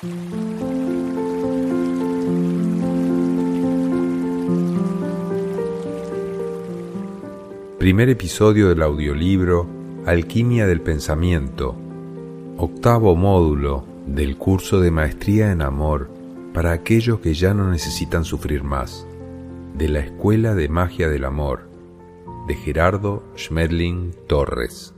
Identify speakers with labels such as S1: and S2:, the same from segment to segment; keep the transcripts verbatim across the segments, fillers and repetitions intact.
S1: Primer episodio del audiolibro Alquimia del Pensamiento, octavo módulo del curso de Maestría en Amor para aquellos que ya no necesitan sufrir más, de la Escuela de Magia del Amor, de Gerardo Schmedling Torres.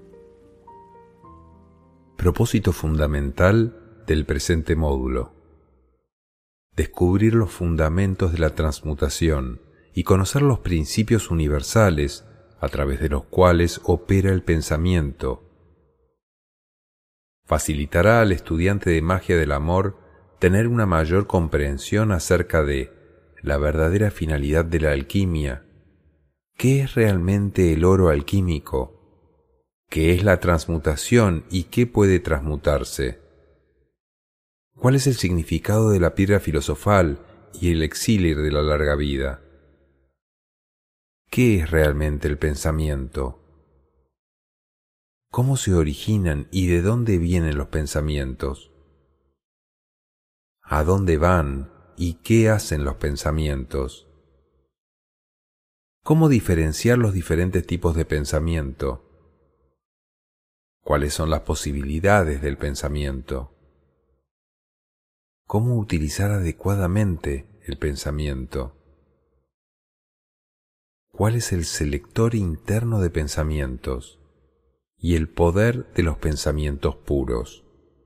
S1: Propósito fundamental del presente módulo: descubrir los fundamentos de la transmutación y conocer los principios universales a través de los cuales opera el pensamiento. Facilitará al estudiante de magia del amor tener una mayor comprensión acerca de la verdadera finalidad de la alquimia. ¿Qué es realmente el oro alquímico? ¿Qué es la transmutación y qué puede transmutarse? ¿Cuál es el significado de la piedra filosofal y el elixir de la larga vida? ¿Qué es realmente el pensamiento? ¿Cómo se originan y de dónde vienen los pensamientos? ¿A dónde van y qué hacen los pensamientos? ¿Cómo diferenciar los diferentes tipos de pensamiento? ¿Cuáles son las posibilidades del pensamiento? ¿Cómo utilizar adecuadamente el pensamiento? ¿Cuál es el selector interno de pensamientos y el poder de los pensamientos puros?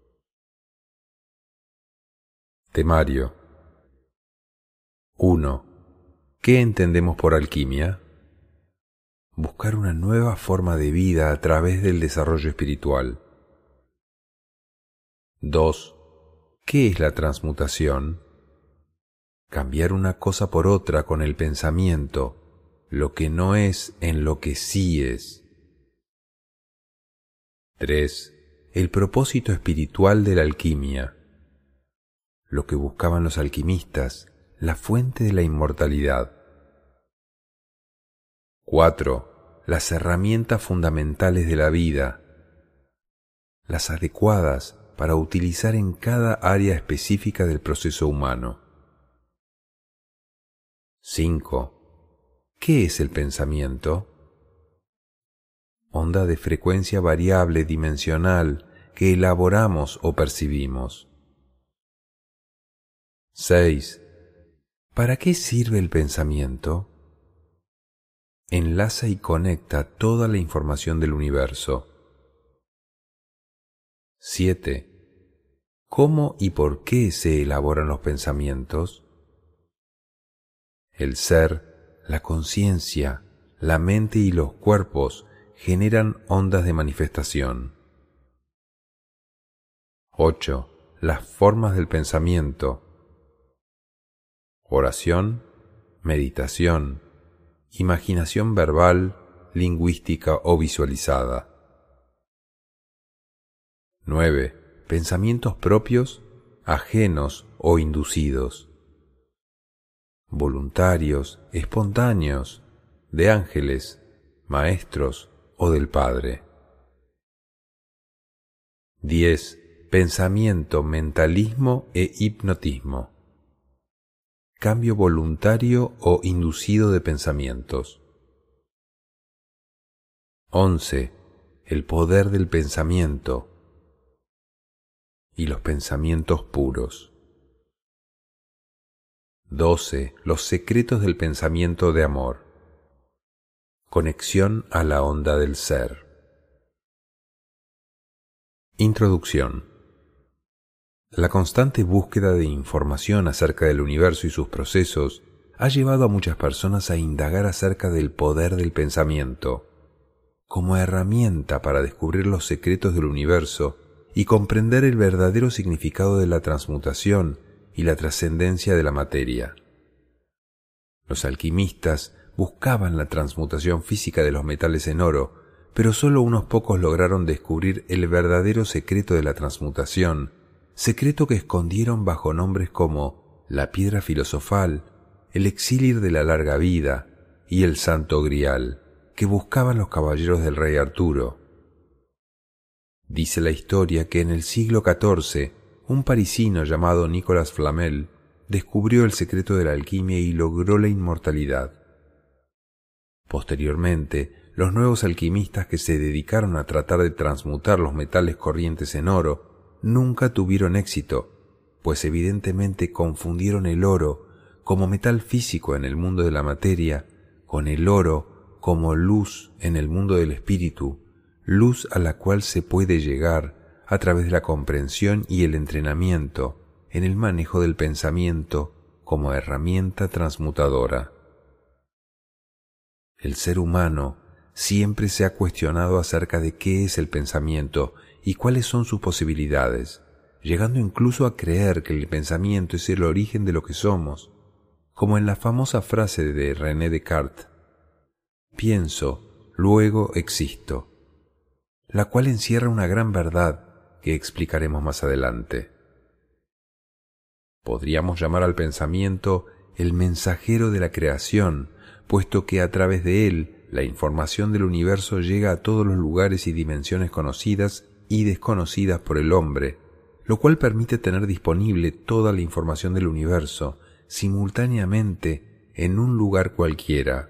S1: Temario. uno. ¿Qué entendemos por alquimia? Buscar una nueva forma de vida a través del desarrollo espiritual. dos. ¿Qué es la transmutación? Cambiar una cosa por otra con el pensamiento, lo que no es en lo que sí es. tres. El propósito espiritual de la alquimia. Lo que buscaban los alquimistas, la fuente de la inmortalidad. cuatro. Las herramientas fundamentales de la vida, las adecuadas para utilizar en cada área específica del proceso humano. cinco. ¿Qué es el pensamiento? Onda de frecuencia variable dimensional que elaboramos o percibimos. seis. ¿Para qué sirve el pensamiento? Enlaza y conecta toda la información del universo. siete. ¿Cómo y por qué se elaboran los pensamientos? El ser, la conciencia, la mente y los cuerpos generan ondas de manifestación. ocho. Las formas del pensamiento. Oración, meditación, imaginación verbal, lingüística o visualizada. nueve. Pensamientos propios, ajenos o inducidos. Voluntarios, espontáneos, de ángeles, maestros o del Padre. diez. Pensamiento, mentalismo e hipnotismo. Cambio voluntario o inducido de pensamientos. once. El poder del pensamiento y los pensamientos puros. doce. Los secretos del pensamiento de amor. Conexión a la onda del ser. Introducción. La constante búsqueda de información acerca del universo y sus procesos ha llevado a muchas personas a indagar acerca del poder del pensamiento, como herramienta para descubrir los secretos del universo y comprender el verdadero significado de la transmutación y la trascendencia de la materia. Los alquimistas buscaban la transmutación física de los metales en oro, pero solo unos pocos lograron descubrir el verdadero secreto de la transmutación, secreto que escondieron bajo nombres como la piedra filosofal, el elixir de la larga vida y el santo grial, que buscaban los caballeros del rey Arturo. Dice la historia que en el siglo catorce, un parisino llamado Nicolas Flamel descubrió el secreto de la alquimia y logró la inmortalidad. Posteriormente, los nuevos alquimistas que se dedicaron a tratar de transmutar los metales corrientes en oro nunca tuvieron éxito, pues evidentemente confundieron el oro como metal físico en el mundo de la materia con el oro como luz en el mundo del espíritu, luz a la cual se puede llegar a través de la comprensión y el entrenamiento en el manejo del pensamiento como herramienta transmutadora. El ser humano siempre se ha cuestionado acerca de qué es el pensamiento y cuáles son sus posibilidades, llegando incluso a creer que el pensamiento es el origen de lo que somos, como en la famosa frase de René Descartes: pienso, luego existo, la cual encierra una gran verdad que explicaremos más adelante. Podríamos llamar al pensamiento el mensajero de la creación, puesto que a través de él la información del universo llega a todos los lugares y dimensiones conocidas y desconocidas por el hombre, lo cual permite tener disponible toda la información del universo simultáneamente en un lugar cualquiera.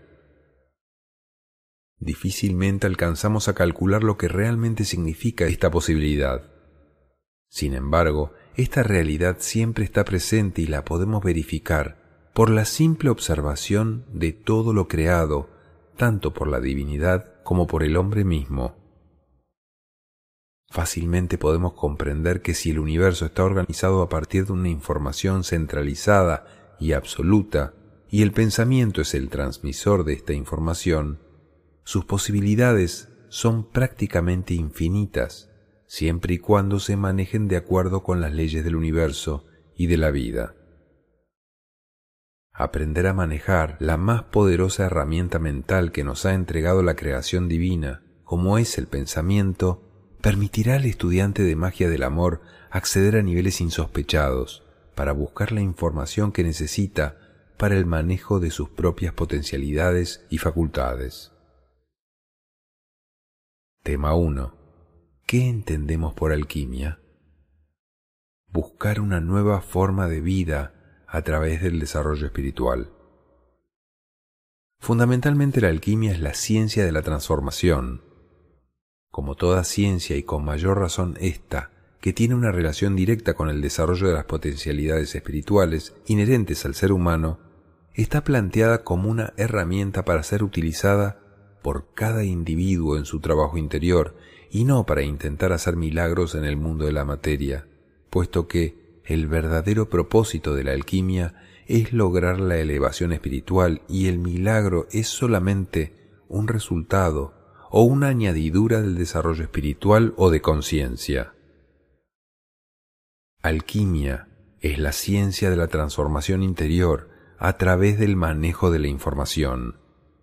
S1: Difícilmente alcanzamos a calcular lo que realmente significa esta posibilidad. Sin embargo, esta realidad siempre está presente y la podemos verificar por la simple observación de todo lo creado, tanto por la divinidad como por el hombre mismo. Fácilmente podemos comprender que si el universo está organizado a partir de una información centralizada y absoluta, y el pensamiento es el transmisor de esta información, sus posibilidades son prácticamente infinitas, siempre y cuando se manejen de acuerdo con las leyes del universo y de la vida. Aprender a manejar la más poderosa herramienta mental que nos ha entregado la creación divina, como es el pensamiento, permitirá al estudiante de magia del amor acceder a niveles insospechados para buscar la información que necesita para el manejo de sus propias potencialidades y facultades. Tema uno. ¿Qué entendemos por alquimia? Buscar una nueva forma de vida a través del desarrollo espiritual. Fundamentalmente la alquimia es la ciencia de la transformación. Como toda ciencia y con mayor razón esta, que tiene una relación directa con el desarrollo de las potencialidades espirituales inherentes al ser humano, está planteada como una herramienta para ser utilizada por cada individuo en su trabajo interior y no para intentar hacer milagros en el mundo de la materia, puesto que el verdadero propósito de la alquimia es lograr la elevación espiritual y el milagro es solamente un resultado o una añadidura del desarrollo espiritual o de conciencia. Alquimia es la ciencia de la transformación interior a través del manejo de la información.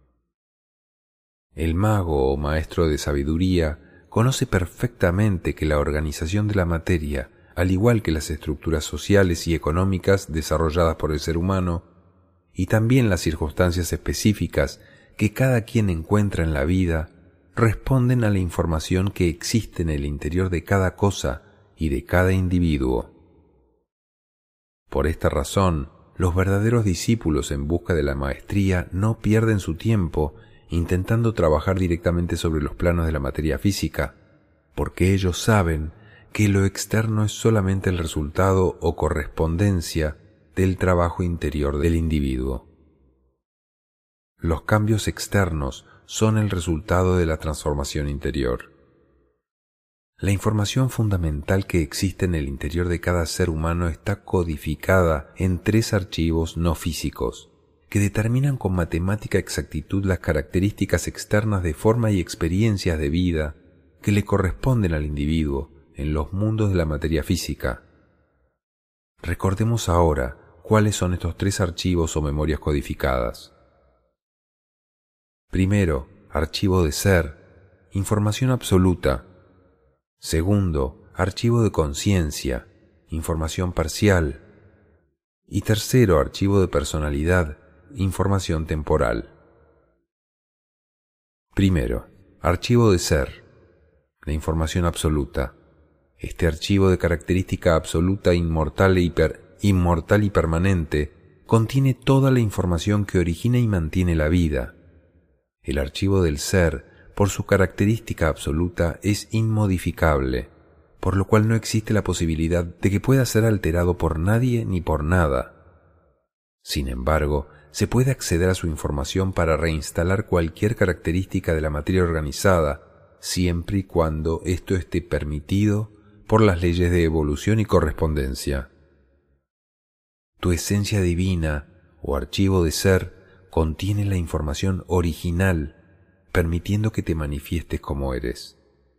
S1: El mago o maestro de sabiduría conoce perfectamente que la organización de la materia, al igual que las estructuras sociales y económicas desarrolladas por el ser humano, y también las circunstancias específicas que cada quien encuentra en la vida, responden a la información que existe en el interior de cada cosa y de cada individuo. Por esta razón, los verdaderos discípulos en busca de la maestría no pierden su tiempo intentando trabajar directamente sobre los planos de la materia física, porque ellos saben que lo externo es solamente el resultado o correspondencia del trabajo interior del individuo. Los cambios externos son el resultado de la transformación interior. La información fundamental que existe en el interior de cada ser humano está codificada en tres archivos no físicos, que determinan con matemática exactitud las características externas de forma y experiencias de vida que le corresponden al individuo en los mundos de la materia física. Recordemos ahora cuáles son estos tres archivos o memorias codificadas. Primero, archivo de ser, información absoluta. Segundo, archivo de conciencia, información parcial. Y tercero, archivo de personalidad, información temporal. Primero, archivo de ser, la información absoluta. Este archivo de característica absoluta, inmortal, e hiper, inmortal y permanente contiene toda la información que origina y mantiene la vida. El archivo del ser, por su característica absoluta, es inmodificable, por lo cual no existe la posibilidad de que pueda ser alterado por nadie ni por nada. Sin embargo, se puede acceder a su información para reinstalar cualquier característica de la materia organizada, siempre y cuando esto esté permitido por las leyes de evolución y correspondencia. Tu esencia divina o archivo de ser contiene la información original, permitiendo que te manifiestes como eres.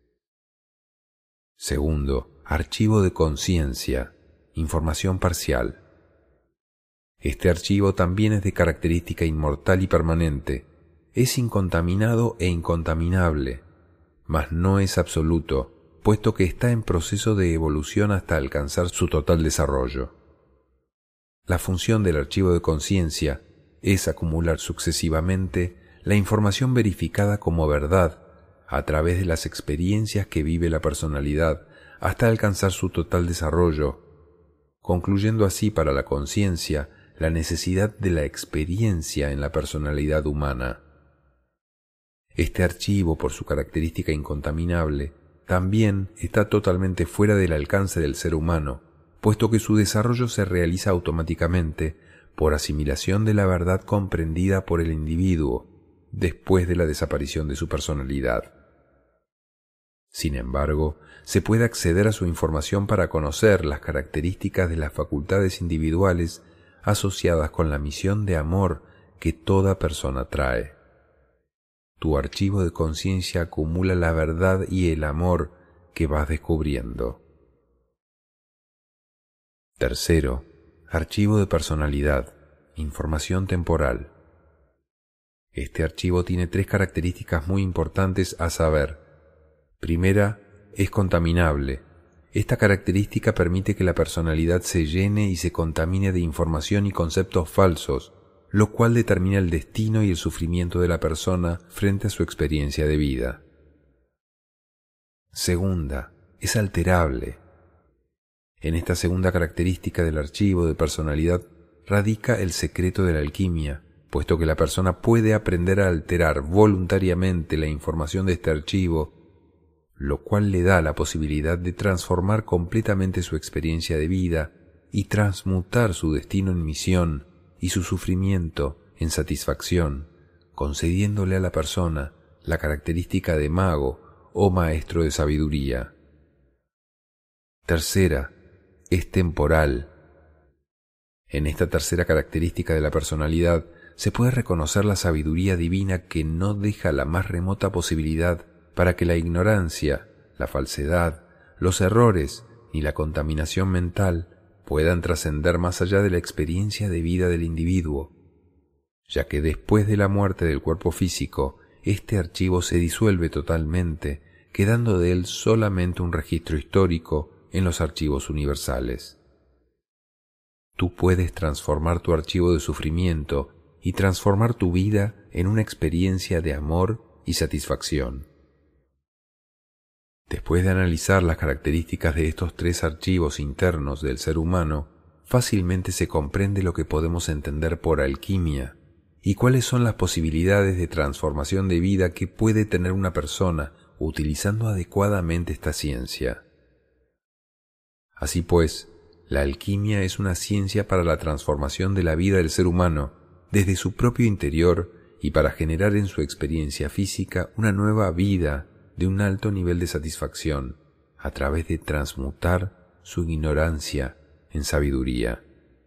S1: Segundo, archivo de conciencia, información parcial. Este archivo también es de característica inmortal y permanente, es incontaminado e incontaminable, mas no es absoluto, puesto que está en proceso de evolución hasta alcanzar su total desarrollo. La función del archivo de conciencia es acumular sucesivamente la información verificada como verdad a través de las experiencias que vive la personalidad hasta alcanzar su total desarrollo, concluyendo así para la conciencia la necesidad de la experiencia en la personalidad humana. Este archivo, por su característica incontaminable, también está totalmente fuera del alcance del ser humano, puesto que su desarrollo se realiza automáticamente por asimilación de la verdad comprendida por el individuo después de la desaparición de su personalidad. Sin embargo, se puede acceder a su información para conocer las características de las facultades individuales asociadas con la misión de amor que toda persona trae. Tu archivo de conciencia acumula la verdad y el amor que vas descubriendo. Tercero, archivo de personalidad, información temporal. Este archivo tiene tres características muy importantes a saber. Primera, es contaminable. Esta característica permite que la personalidad se llene y se contamine de información y conceptos falsos, lo cual determina el destino y el sufrimiento de la persona frente a su experiencia de vida. Segunda, es alterable. En esta segunda característica del archivo de personalidad radica el secreto de la alquimia, puesto que la persona puede aprender a alterar voluntariamente la información de este archivo, lo cual le da la posibilidad de transformar completamente su experiencia de vida y transmutar su destino en misión y su sufrimiento en satisfacción, concediéndole a la persona la característica de mago o maestro de sabiduría. Tercera, es temporal. En esta tercera característica de la personalidad se puede reconocer la sabiduría divina que no deja la más remota posibilidad para que la ignorancia, la falsedad, los errores ni la contaminación mental puedan trascender más allá de la experiencia de vida del individuo, ya que después de la muerte del cuerpo físico, este archivo se disuelve totalmente, quedando de él solamente un registro histórico en los archivos universales. Tú puedes transformar tu archivo de sufrimiento y transformar tu vida en una experiencia de amor y satisfacción. Después de analizar las características de estos tres archivos internos del ser humano, fácilmente se comprende lo que podemos entender por alquimia y cuáles son las posibilidades de transformación de vida que puede tener una persona utilizando adecuadamente esta ciencia. Así pues, la alquimia es una ciencia para la transformación de la vida del ser humano desde su propio interior y para generar en su experiencia física una nueva vida de un alto nivel de satisfacción a través de transmutar su ignorancia en sabiduría.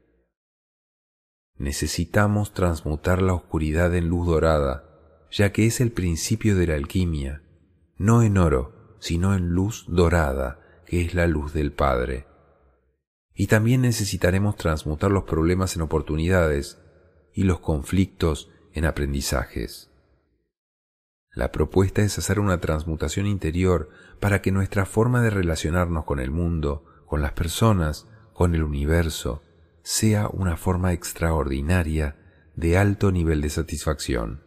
S1: Necesitamos transmutar la oscuridad en luz dorada, ya que es el principio de la alquimia, no en oro, sino en luz dorada, que es la luz del Padre. Y también necesitaremos transmutar los problemas en oportunidades y los conflictos en aprendizajes. La propuesta es hacer una transmutación interior para que nuestra forma de relacionarnos con el mundo, con las personas, con el universo, sea una forma extraordinaria de alto nivel de satisfacción.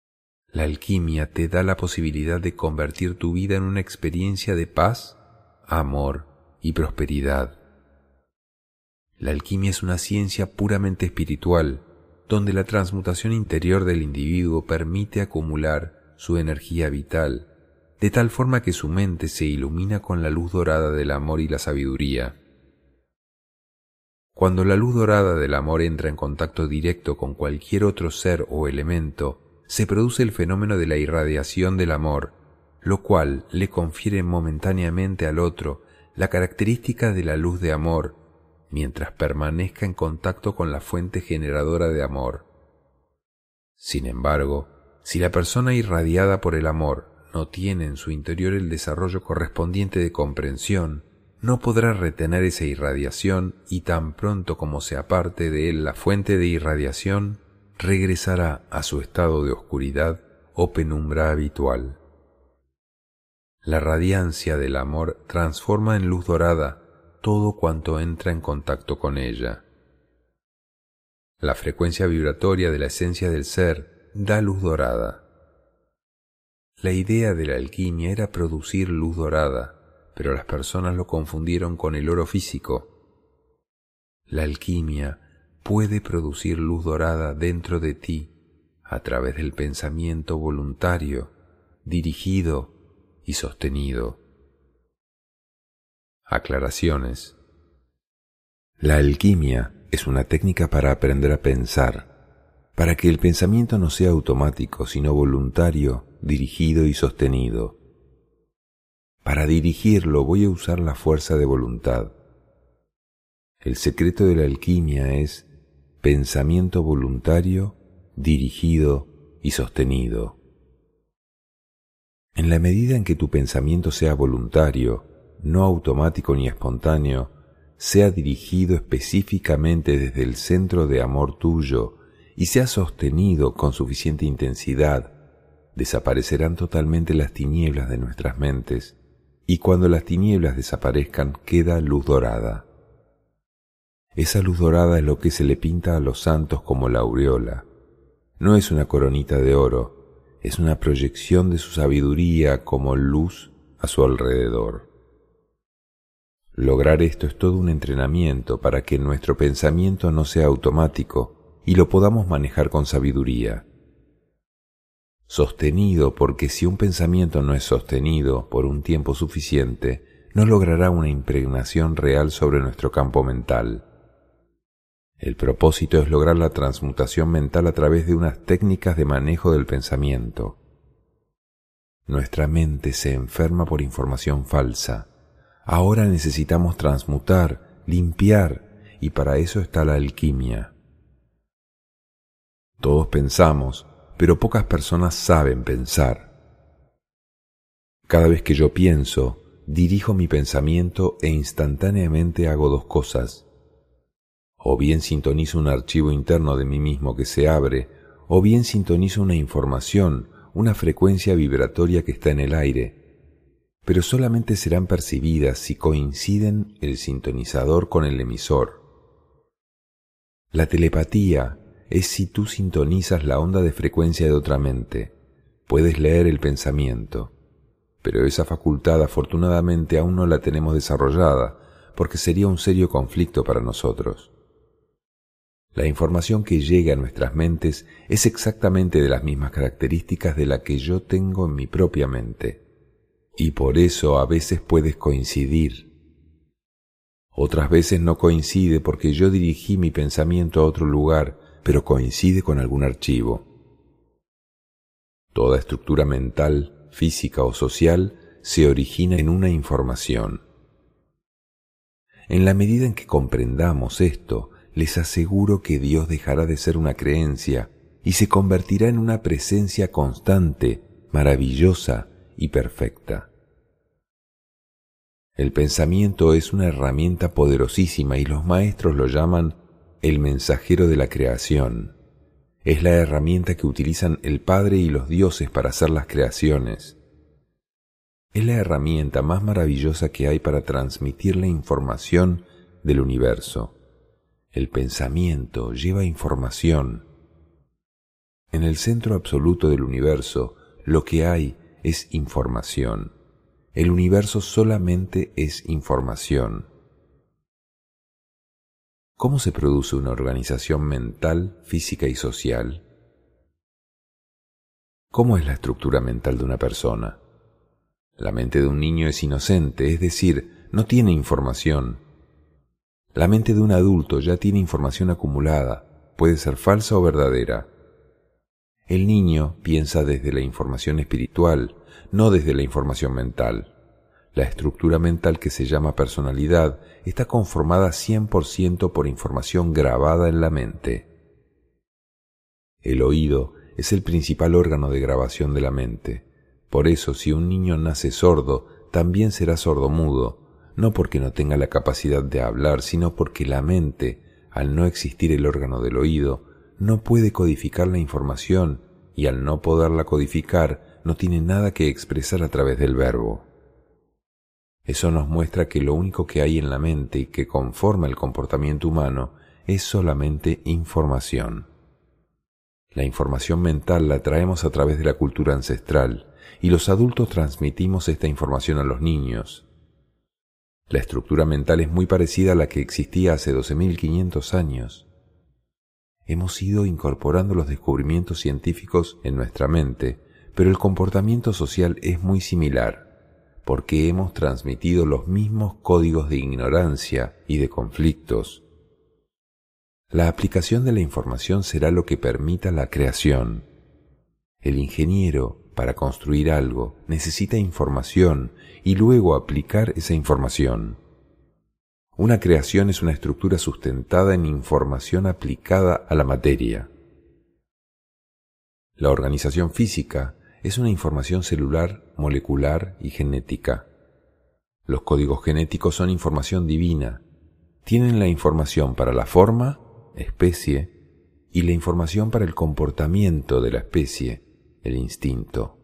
S1: La alquimia te da la posibilidad de convertir tu vida en una experiencia de paz, amor y prosperidad. La alquimia es una ciencia puramente espiritual, donde la transmutación interior del individuo permite acumular su energía vital, de tal forma que su mente se ilumina con la luz dorada del amor y la sabiduría. Cuando la luz dorada del amor entra en contacto directo con cualquier otro ser o elemento, se produce el fenómeno de la irradiación del amor, lo cual le confiere momentáneamente al otro la característica de la luz de amor, mientras permanezca en contacto con la fuente generadora de amor. Sin embargo, si la persona irradiada por el amor no tiene en su interior el desarrollo correspondiente de comprensión, no podrá retener esa irradiación y tan pronto como se aparte de él la fuente de irradiación, regresará a su estado de oscuridad o penumbra habitual. La radiancia del amor transforma en luz dorada todo cuanto entra en contacto con ella. La frecuencia vibratoria de la esencia del ser da luz dorada. La idea de la alquimia era producir luz dorada, pero las personas lo confundieron con el oro físico. La alquimia puede producir luz dorada dentro de ti a través del pensamiento voluntario, dirigido y sostenido. Aclaraciones. La alquimia es una técnica para aprender a pensar, para que el pensamiento no sea automático, sino voluntario, dirigido y sostenido. Para dirigirlo voy a usar la fuerza de voluntad. El secreto de la alquimia es pensamiento voluntario, dirigido y sostenido. En la medida en que tu pensamiento sea voluntario, no automático ni espontáneo, sea dirigido específicamente desde el centro de amor tuyo y sea sostenido con suficiente intensidad, desaparecerán totalmente las tinieblas de nuestras mentes, y cuando las tinieblas desaparezcan queda luz dorada. Esa luz dorada es lo que se le pinta a los santos como la aureola. No es una coronita de oro, es una proyección de su sabiduría como luz a su alrededor. Lograr esto es todo un entrenamiento para que nuestro pensamiento no sea automático y lo podamos manejar con sabiduría. Sostenido, porque si un pensamiento no es sostenido por un tiempo suficiente, no logrará una impregnación real sobre nuestro campo mental. El propósito es lograr la transmutación mental a través de unas técnicas de manejo del pensamiento. Nuestra mente se enferma por información falsa. Ahora necesitamos transmutar, limpiar, y para eso está la alquimia. Todos pensamos, pero pocas personas saben pensar. Cada vez que yo pienso, dirijo mi pensamiento e instantáneamente hago dos cosas. O bien sintonizo un archivo interno de mí mismo que se abre, o bien sintonizo una información, una frecuencia vibratoria que está en el aire, pero solamente serán percibidas si coinciden el sintonizador con el emisor. La telepatía es si tú sintonizas la onda de frecuencia de otra mente. Puedes leer el pensamiento, pero esa facultad afortunadamente aún no la tenemos desarrollada, porque sería un serio conflicto para nosotros. La información que llega a nuestras mentes es exactamente de las mismas características de la que yo tengo en mi propia mente. Y por eso a veces puedes coincidir. Otras veces no coincide porque yo dirigí mi pensamiento a otro lugar, pero coincide con algún archivo. Toda estructura mental, física o social se origina en una información. En la medida en que comprendamos esto, les aseguro que Dios dejará de ser una creencia y se convertirá en una presencia constante, maravillosa y perfecta. El pensamiento es una herramienta poderosísima y los maestros lo llaman el mensajero de la creación. Es la herramienta que utilizan el Padre y los dioses para hacer las creaciones. Es la herramienta más maravillosa que hay para transmitir la información del universo. El pensamiento lleva información. En el centro absoluto del universo, lo que hay es información. El universo solamente es información. ¿Cómo se produce una organización mental, física y social? ¿Cómo es la estructura mental de una persona? La mente de un niño es inocente, es decir, no tiene información. La mente de un adulto ya tiene información acumulada, puede ser falsa o verdadera. El niño piensa desde la información espiritual, no desde la información mental. La estructura mental, que se llama personalidad, está conformada cien por ciento por información grabada en la mente. El oído es el principal órgano de grabación de la mente. Por eso, si un niño nace sordo, también será sordomudo, no porque no tenga la capacidad de hablar, sino porque la mente, al no existir el órgano del oído, no puede codificar la información y al no poderla codificar, no tiene nada que expresar a través del verbo. Eso nos muestra que lo único que hay en la mente y que conforma el comportamiento humano es solamente información. La información mental la traemos a través de la cultura ancestral y los adultos transmitimos esta información a los niños. La estructura mental es muy parecida a la que existía hace doce mil quinientos años. Hemos ido incorporando los descubrimientos científicos en nuestra mente, pero el comportamiento social es muy similar, porque hemos transmitido los mismos códigos de ignorancia y de conflictos. La aplicación de la información será lo que permita la creación. El ingeniero, para construir algo, necesita información y luego aplicar esa información. Una creación es una estructura sustentada en información aplicada a la materia. La organización física es una información celular, molecular y genética. Los códigos genéticos son información divina. Tienen la información para la forma, especie, y la información para el comportamiento de la especie, el instinto.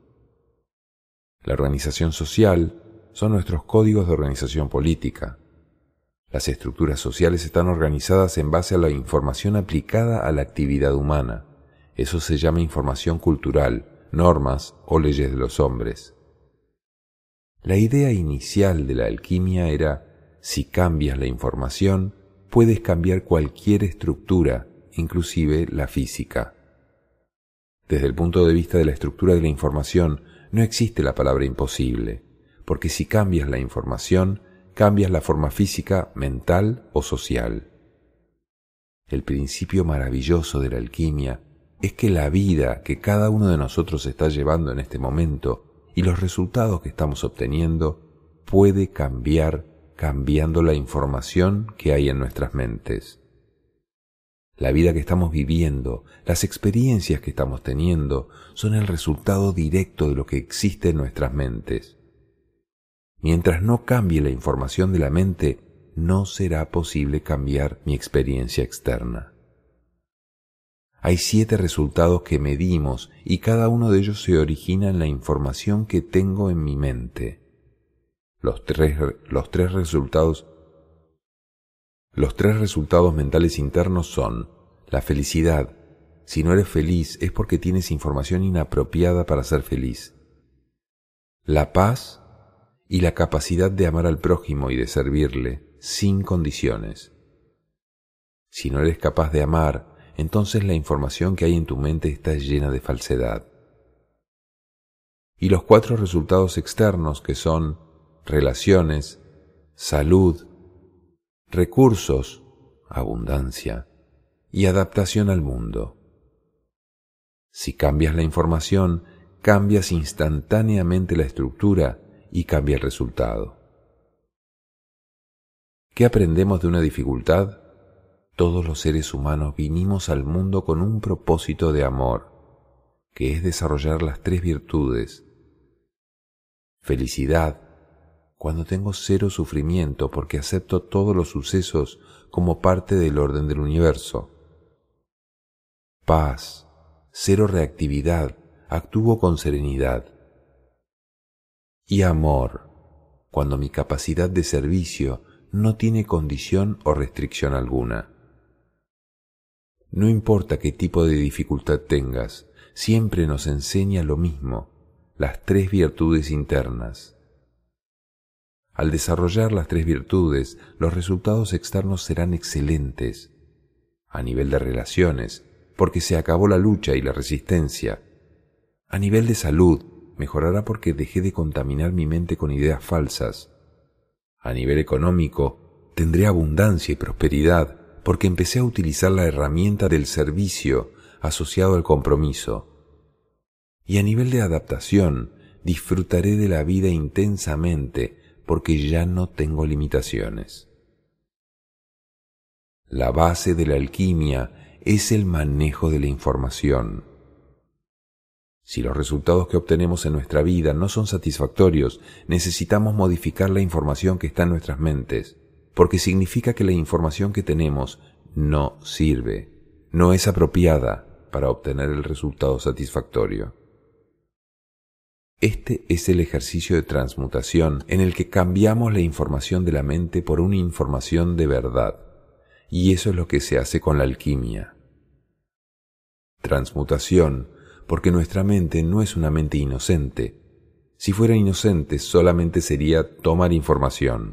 S1: La organización social son nuestros códigos de organización política. Las estructuras sociales están organizadas en base a la información aplicada a la actividad humana. Eso se llama información cultural, normas o leyes de los hombres. La idea inicial de la alquimia era, si cambias la información, puedes cambiar cualquier estructura, inclusive la física. Desde el punto de vista de la estructura de la información, no existe la palabra imposible, porque si cambias la información, cambias la forma física, mental o social. El principio maravilloso de la alquimia es que la vida que cada uno de nosotros está llevando en este momento y los resultados que estamos obteniendo puede cambiar cambiando la información que hay en nuestras mentes. La vida que estamos viviendo, las experiencias que estamos teniendo, son el resultado directo de lo que existe en nuestras mentes. Mientras no cambie la información de la mente, no será posible cambiar mi experiencia externa. Hay siete resultados que medimos y cada uno de ellos se origina en la información que tengo en mi mente. Los tres, los tres resultados Los tres resultados mentales internos son la felicidad. Si no eres feliz es porque tienes información inapropiada para ser feliz. La paz y la capacidad de amar al prójimo y de servirle sin condiciones. Si no eres capaz de amar, entonces la información que hay en tu mente está llena de falsedad. Y los cuatro resultados externos, que son relaciones, salud, recursos, abundancia y adaptación al mundo. Si cambias la información, cambias instantáneamente la estructura y cambia el resultado. ¿Qué aprendemos de una dificultad? Todos los seres humanos vinimos al mundo con un propósito de amor, que es desarrollar las tres virtudes. Felicidad, cuando tengo cero sufrimiento porque acepto todos los sucesos como parte del orden del universo. Paz, cero reactividad, actúo con serenidad. Y amor, cuando mi capacidad de servicio no tiene condición o restricción alguna. No importa qué tipo de dificultad tengas, siempre nos enseña lo mismo, las tres virtudes internas. Al desarrollar las tres virtudes, los resultados externos serán excelentes. A nivel de relaciones, porque se acabó la lucha y la resistencia. A nivel de salud, mejorará porque dejé de contaminar mi mente con ideas falsas. A nivel económico, tendré abundancia y prosperidad porque empecé a utilizar la herramienta del servicio asociado al compromiso. Y a nivel de adaptación, disfrutaré de la vida intensamente porque ya no tengo limitaciones. La base de la alquimia es el manejo de la información. Si los resultados que obtenemos en nuestra vida no son satisfactorios, necesitamos modificar la información que está en nuestras mentes, porque significa que la información que tenemos no sirve, no es apropiada para obtener el resultado satisfactorio. Este es el ejercicio de transmutación en el que cambiamos la información de la mente por una información de verdad, y eso es lo que se hace con la alquimia. Transmutación, porque nuestra mente no es una mente inocente. Si fuera inocente, solamente sería tomar información.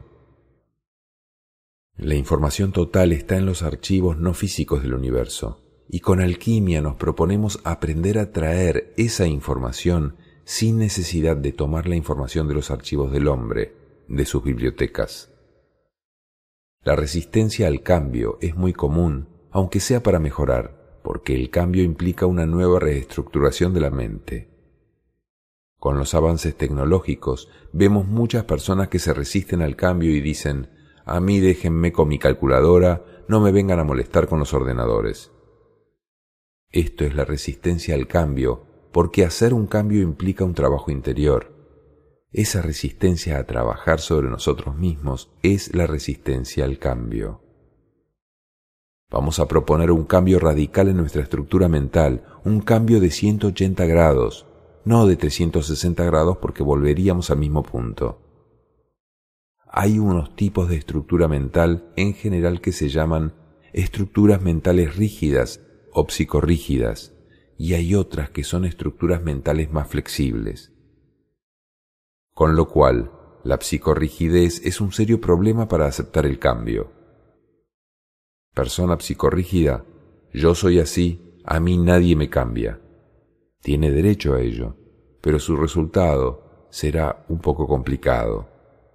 S1: La información total está en los archivos no físicos del universo, y con alquimia nos proponemos aprender a traer esa información sin necesidad de tomar la información de los archivos del hombre, de sus bibliotecas. La resistencia al cambio es muy común, aunque sea para mejorar, porque el cambio implica una nueva reestructuración de la mente. Con los avances tecnológicos, vemos muchas personas que se resisten al cambio y dicen: a mí déjenme con mi calculadora, no me vengan a molestar con los ordenadores. Esto es la resistencia al cambio, porque hacer un cambio implica un trabajo interior. Esa resistencia a trabajar sobre nosotros mismos es la resistencia al cambio. Vamos a proponer un cambio radical en nuestra estructura mental, un cambio de ciento ochenta grados, no de trescientos sesenta grados porque volveríamos al mismo punto. Hay unos tipos de estructura mental en general que se llaman estructuras mentales rígidas o psicorrígidas, y hay otras que son estructuras mentales más flexibles. Con lo cual, la psicorrigidez es un serio problema para aceptar el cambio. Persona psicorrígida: yo soy así, a mí nadie me cambia. Tiene derecho a ello, pero su resultado será un poco complicado.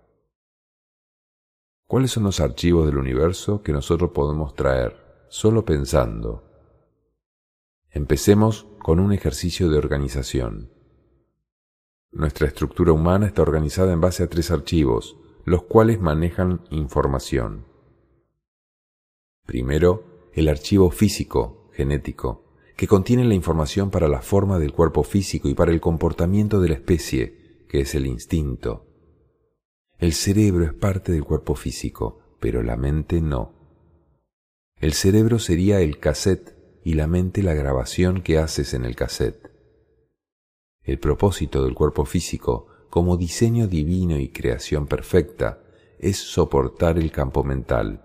S1: ¿Cuáles son los archivos del universo que nosotros podemos traer solo pensando? Empecemos con un ejercicio de organización. Nuestra estructura humana está organizada en base a tres archivos, los cuales manejan información. Primero, el archivo físico, genético, que contiene la información para la forma del cuerpo físico y para el comportamiento de la especie, que es el instinto. El cerebro es parte del cuerpo físico, pero la mente no. El cerebro sería el cassette y la mente la grabación que haces en el cassette. El propósito del cuerpo físico, como diseño divino y creación perfecta, es soportar el campo mental.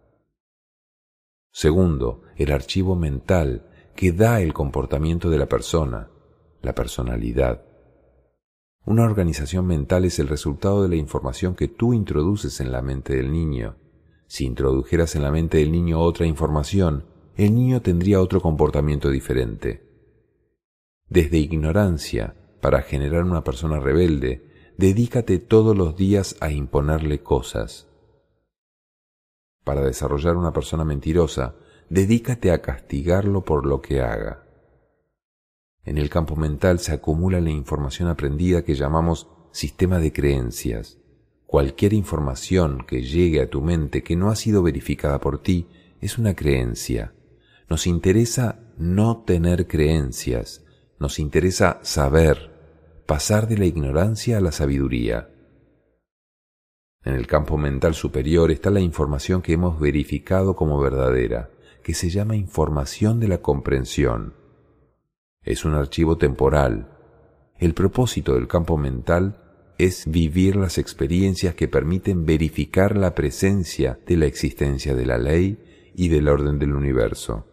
S1: Segundo, el archivo mental que da el comportamiento de la persona, la personalidad. Una organización mental es el resultado de la información que tú introduces en la mente del niño. Si introdujeras en la mente del niño otra información, el niño tendría otro comportamiento diferente. Desde ignorancia, para generar una persona rebelde, dedícate todos los días a imponerle cosas. Para desarrollar una persona mentirosa, dedícate a castigarlo por lo que haga. En el campo mental se acumula la información aprendida que llamamos sistema de creencias. Cualquier información que llegue a tu mente que no ha sido verificada por ti es una creencia. Nos interesa no tener creencias, nos interesa saber, pasar de la ignorancia a la sabiduría. En el campo mental superior está la información que hemos verificado como verdadera, que se llama información de la comprensión. Es un archivo temporal. El propósito del campo mental es vivir las experiencias que permiten verificar la presencia de la existencia de la ley y del orden del universo.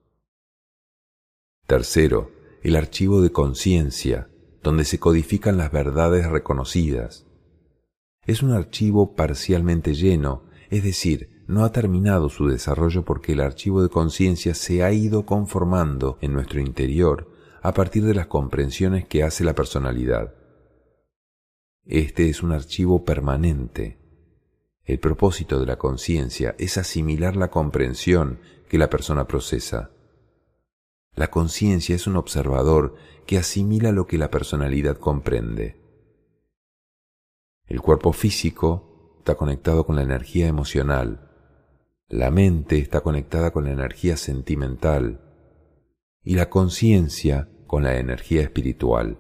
S1: Tercero, el archivo de conciencia, donde se codifican las verdades reconocidas. Es un archivo parcialmente lleno, es decir, no ha terminado su desarrollo porque el archivo de conciencia se ha ido conformando en nuestro interior a partir de las comprensiones que hace la personalidad. Este es un archivo permanente. El propósito de la conciencia es asimilar la comprensión que la persona procesa. La conciencia es un observador que asimila lo que la personalidad comprende. El cuerpo físico está conectado con la energía emocional, la mente está conectada con la energía sentimental y la conciencia con la energía espiritual.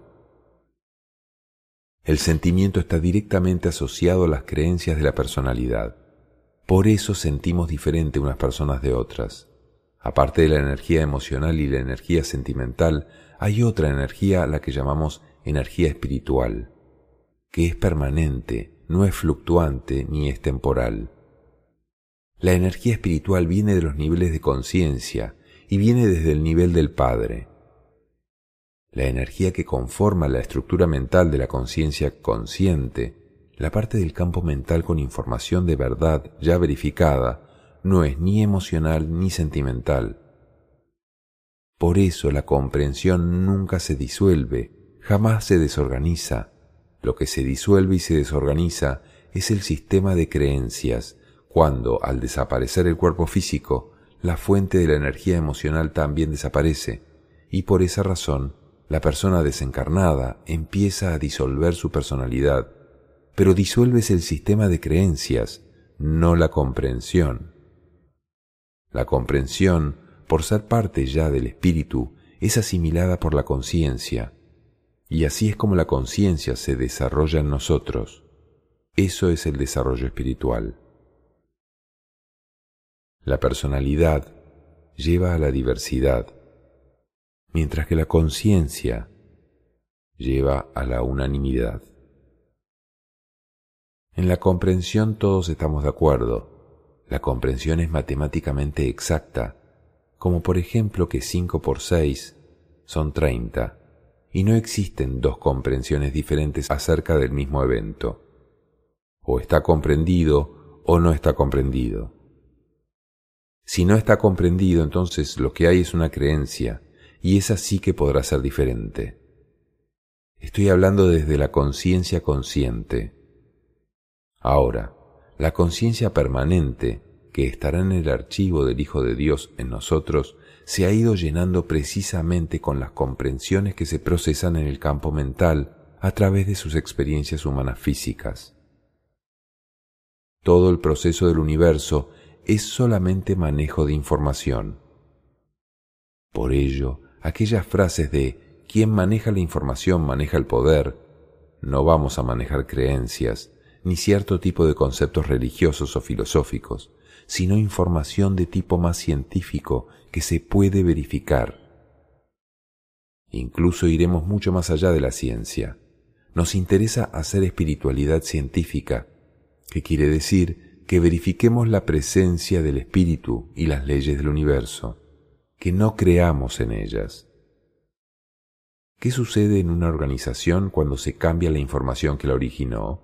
S1: El sentimiento está directamente asociado a las creencias de la personalidad. Por eso sentimos diferente unas personas de otras. Aparte de la energía emocional y la energía sentimental, hay otra energía a la que llamamos energía espiritual, que es permanente, no es fluctuante ni es temporal. La energía espiritual viene de los niveles de conciencia y viene desde el nivel del Padre. La energía que conforma la estructura mental de la conciencia consciente, la parte del campo mental con información de verdad ya verificada, no es ni emocional ni sentimental. Por eso la comprensión nunca se disuelve, jamás se desorganiza. Lo que se disuelve y se desorganiza es el sistema de creencias, cuando, al desaparecer el cuerpo físico, la fuente de la energía emocional también desaparece, y por esa razón, la persona desencarnada empieza a disolver su personalidad, pero disuelves el sistema de creencias, no la comprensión. La comprensión, por ser parte ya del espíritu, es asimilada por la conciencia, y así es como la conciencia se desarrolla en nosotros. Eso es el desarrollo espiritual. La personalidad lleva a la diversidad, mientras que la conciencia lleva a la unanimidad. En la comprensión todos estamos de acuerdo. La comprensión es matemáticamente exacta, como por ejemplo que cinco por seis son treinta, y no existen dos comprensiones diferentes acerca del mismo evento. O está comprendido o no está comprendido. Si no está comprendido, entonces lo que hay es una creencia, y esa sí que podrá ser diferente. Estoy hablando desde la conciencia consciente. Ahora, la conciencia permanente, que estará en el archivo del Hijo de Dios en nosotros, se ha ido llenando precisamente con las comprensiones que se procesan en el campo mental a través de sus experiencias humanas físicas. Todo el proceso del universo es solamente manejo de información. Por ello, aquellas frases de «quien maneja la información maneja el poder», no vamos a manejar creencias, ni cierto tipo de conceptos religiosos o filosóficos, sino información de tipo más científico que se puede verificar. Incluso iremos mucho más allá de la ciencia. Nos interesa hacer espiritualidad científica, que quiere decir que verifiquemos la presencia del espíritu y las leyes del universo, que no creamos en ellas. ¿Qué sucede en una organización cuando se cambia la información que la originó?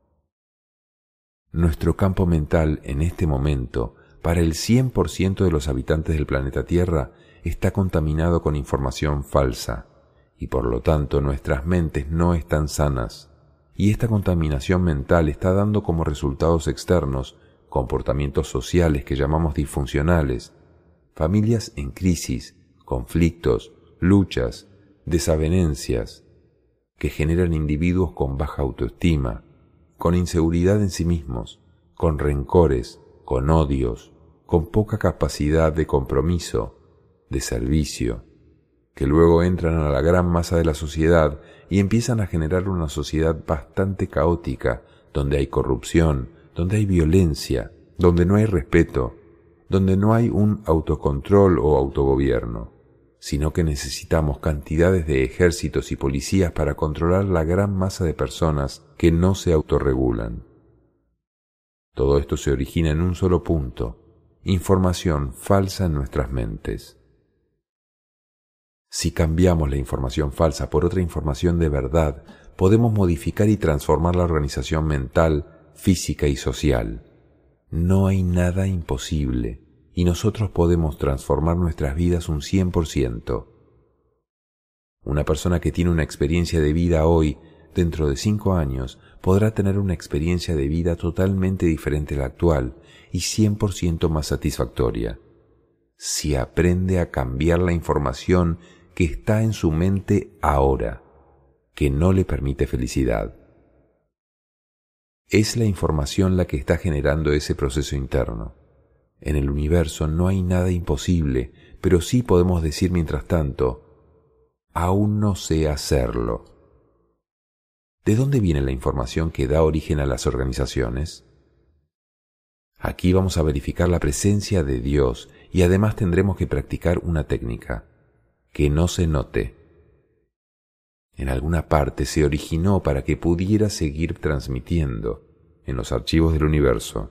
S1: Nuestro campo mental en este momento, para el cien por ciento de los habitantes del planeta Tierra, está contaminado con información falsa, y por lo tanto nuestras mentes no están sanas, y esta contaminación mental está dando como resultados externos comportamientos sociales que llamamos disfuncionales, familias en crisis, conflictos, luchas, desavenencias, que generan individuos con baja autoestima, con inseguridad en sí mismos, con rencores, con odios, con poca capacidad de compromiso, de servicio, que luego entran a la gran masa de la sociedad y empiezan a generar una sociedad bastante caótica, donde hay corrupción, donde hay violencia, donde no hay respeto, donde no hay un autocontrol o autogobierno, sino que necesitamos cantidades de ejércitos y policías para controlar la gran masa de personas que no se autorregulan. Todo esto se origina en un solo punto: información falsa en nuestras mentes. Si cambiamos la información falsa por otra información de verdad, podemos modificar y transformar la organización mental, física y social. No hay nada imposible y nosotros podemos transformar nuestras vidas un cien por ciento. Una persona que tiene una experiencia de vida hoy, dentro de cinco años, podrá tener una experiencia de vida totalmente diferente a la actual y cien por ciento más satisfactoria, si aprende a cambiar la información que está en su mente ahora, que no le permite felicidad. Es la información la que está generando ese proceso interno. En el universo no hay nada imposible, pero sí podemos decir mientras tanto, aún no sé hacerlo. ¿De dónde viene la información que da origen a las organizaciones? Aquí vamos a verificar la presencia de Dios y además tendremos que practicar una técnica, que no se note. En alguna parte se originó para que pudiera seguir transmitiendo en los archivos del universo.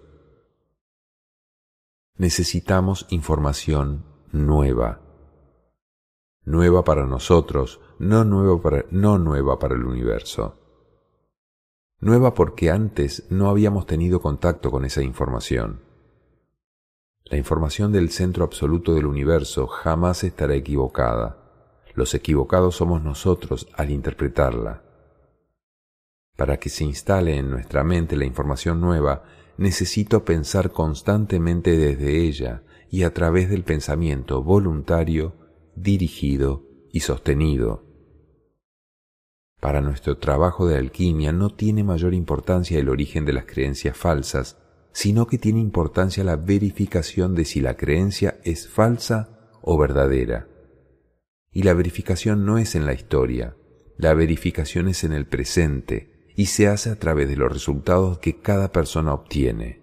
S1: Necesitamos información nueva. Nueva para nosotros, no nueva para, no nueva para el universo. Nueva porque antes no habíamos tenido contacto con esa información. La información del centro absoluto del universo jamás estará equivocada. Los equivocados somos nosotros al interpretarla. Para que se instale en nuestra mente la información nueva, necesito pensar constantemente desde ella y a través del pensamiento voluntario, dirigido y sostenido. Para nuestro trabajo de alquimia no tiene mayor importancia el origen de las creencias falsas, sino que tiene importancia la verificación de si la creencia es falsa o verdadera. Y la verificación no es en la historia, la verificación es en el presente y se hace a través de los resultados que cada persona obtiene.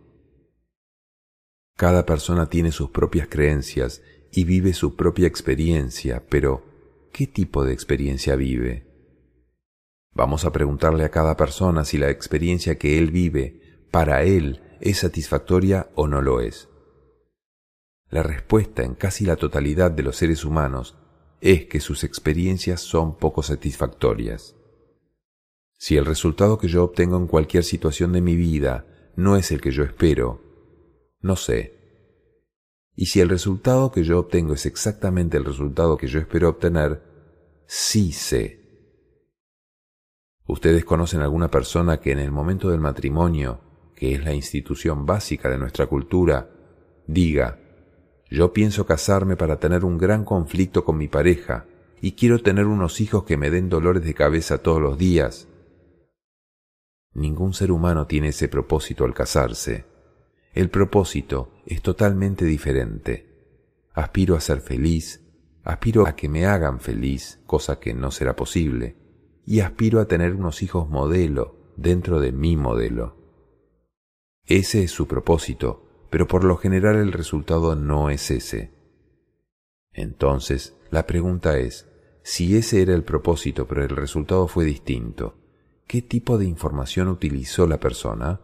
S1: Cada persona tiene sus propias creencias y vive su propia experiencia, pero ¿qué tipo de experiencia vive? Vamos a preguntarle a cada persona si la experiencia que él vive, para él, es satisfactoria o no lo es. La respuesta en casi la totalidad de los seres humanos es que sus experiencias son poco satisfactorias. Si el resultado que yo obtengo en cualquier situación de mi vida no es el que yo espero, no sé. Y si el resultado que yo obtengo es exactamente el resultado que yo espero obtener, sí sé. ¿Ustedes conocen alguna persona que en el momento del matrimonio, que es la institución básica de nuestra cultura, diga, yo pienso casarme para tener un gran conflicto con mi pareja y quiero tener unos hijos que me den dolores de cabeza todos los días? Ningún ser humano tiene ese propósito al casarse. El propósito es totalmente diferente. Aspiro a ser feliz, aspiro a que me hagan feliz, cosa que no será posible, y aspiro a tener unos hijos modelo dentro de mi modelo. Ese es su propósito, pero por lo general el resultado no es ese. Entonces, la pregunta es, si ese era el propósito pero el resultado fue distinto, ¿qué tipo de información utilizó la persona?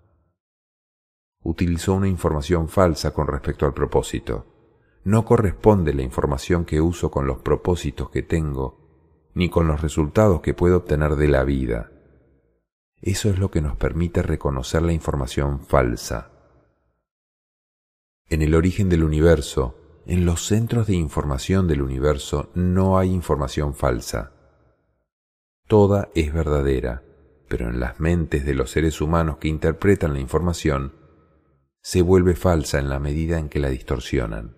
S1: Utilizó una información falsa con respecto al propósito. No corresponde la información que uso con los propósitos que tengo, ni con los resultados que puedo obtener de la vida. Eso es lo que nos permite reconocer la información falsa. En el origen del universo, en los centros de información del universo, no hay información falsa. Toda es verdadera, pero en las mentes de los seres humanos que interpretan la información, se vuelve falsa en la medida en que la distorsionan.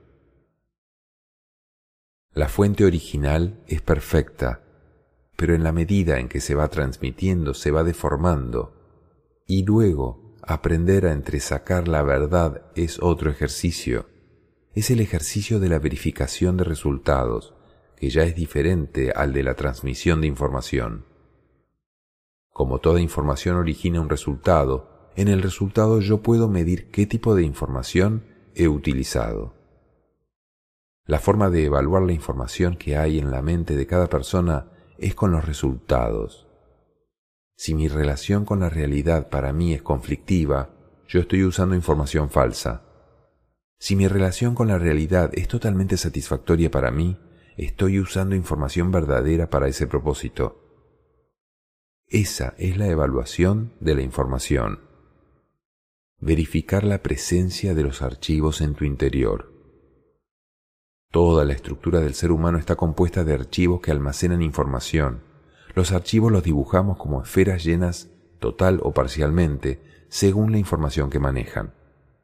S1: La fuente original es perfecta, pero en la medida en que se va transmitiendo se va deformando, y luego aprender a entresacar la verdad es otro ejercicio. Es el ejercicio de la verificación de resultados, que ya es diferente al de la transmisión de información. Como toda información origina un resultado, en el resultado yo puedo medir qué tipo de información he utilizado. La forma de evaluar la información que hay en la mente de cada persona es con los resultados. Si mi relación con la realidad para mí es conflictiva, yo estoy usando información falsa. Si mi relación con la realidad es totalmente satisfactoria para mí, estoy usando información verdadera para ese propósito. Esa es la evaluación de la información. Verificar la presencia de los archivos en tu interior. Toda la estructura del ser humano está compuesta de archivos que almacenan información. Los archivos los dibujamos como esferas llenas total o parcialmente, según la información que manejan.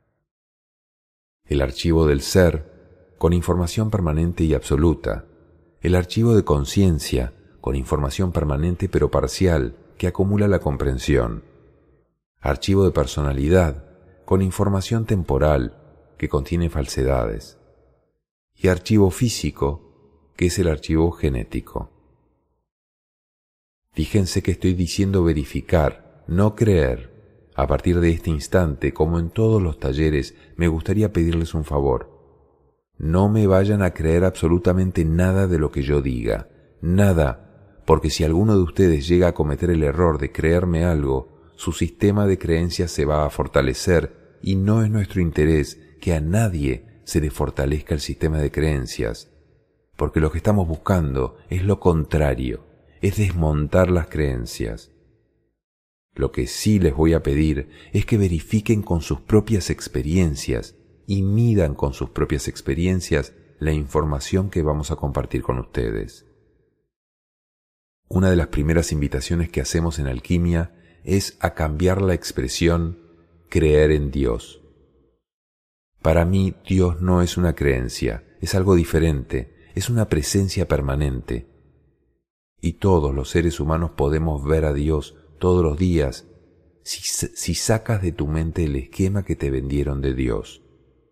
S1: El archivo del ser, con información permanente y absoluta. El archivo de conciencia, con información permanente pero parcial, que acumula la comprensión. Archivo de personalidad, con información temporal, que contiene falsedades. Y archivo físico, que es el archivo genético. Fíjense que estoy diciendo verificar, no creer. A partir de este instante, como en todos los talleres, me gustaría pedirles un favor. No me vayan a creer absolutamente nada de lo que yo diga, nada, porque si alguno de ustedes llega a cometer el error de creerme algo, su sistema de creencias se va a fortalecer y no es nuestro interés que a nadie se le fortalezca el sistema de creencias, porque lo que estamos buscando es lo contrario, es desmontar las creencias. Lo que sí les voy a pedir es que verifiquen con sus propias experiencias y midan con sus propias experiencias la información que vamos a compartir con ustedes. Una de las primeras invitaciones que hacemos en Alquimia es a cambiar la expresión creer en Dios. Para mí, Dios no es una creencia, es algo diferente, es una presencia permanente. Y todos los seres humanos podemos ver a Dios todos los días si, si sacas de tu mente el esquema que te vendieron de Dios.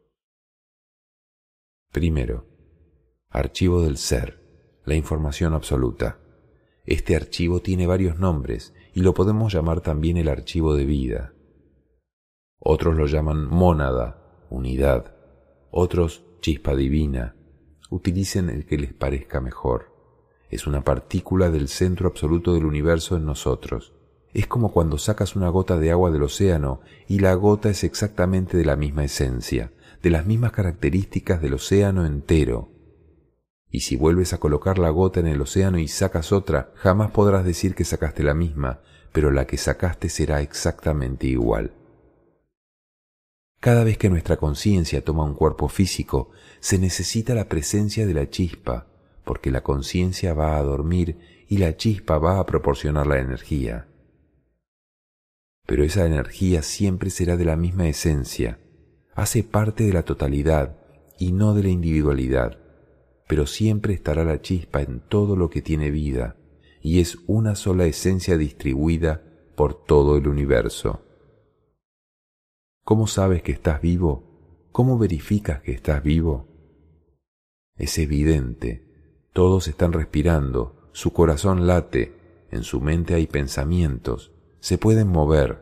S1: Primero, archivo del ser, la información absoluta. Este archivo tiene varios nombres y lo podemos llamar también el archivo de vida. Otros lo llaman mónada, unidad, otros chispa divina. Utilicen el que les parezca mejor. Es una partícula del centro absoluto del universo en nosotros. Es como cuando sacas una gota de agua del océano y la gota es exactamente de la misma esencia, de las mismas características del océano entero. Y si vuelves a colocar la gota en el océano y sacas otra, jamás podrás decir que sacaste la misma, pero la que sacaste será exactamente igual. Cada vez que nuestra conciencia toma un cuerpo físico, se necesita la presencia de la chispa, porque la conciencia va a dormir y la chispa va a proporcionar la energía. Pero esa energía siempre será de la misma esencia, hace parte de la totalidad y no de la individualidad, pero siempre estará la chispa en todo lo que tiene vida, y es una sola esencia distribuida por todo el universo. ¿Cómo sabes que estás vivo? ¿Cómo verificas que estás vivo? Es evidente, todos están respirando, su corazón late, en su mente hay pensamientos, se pueden mover.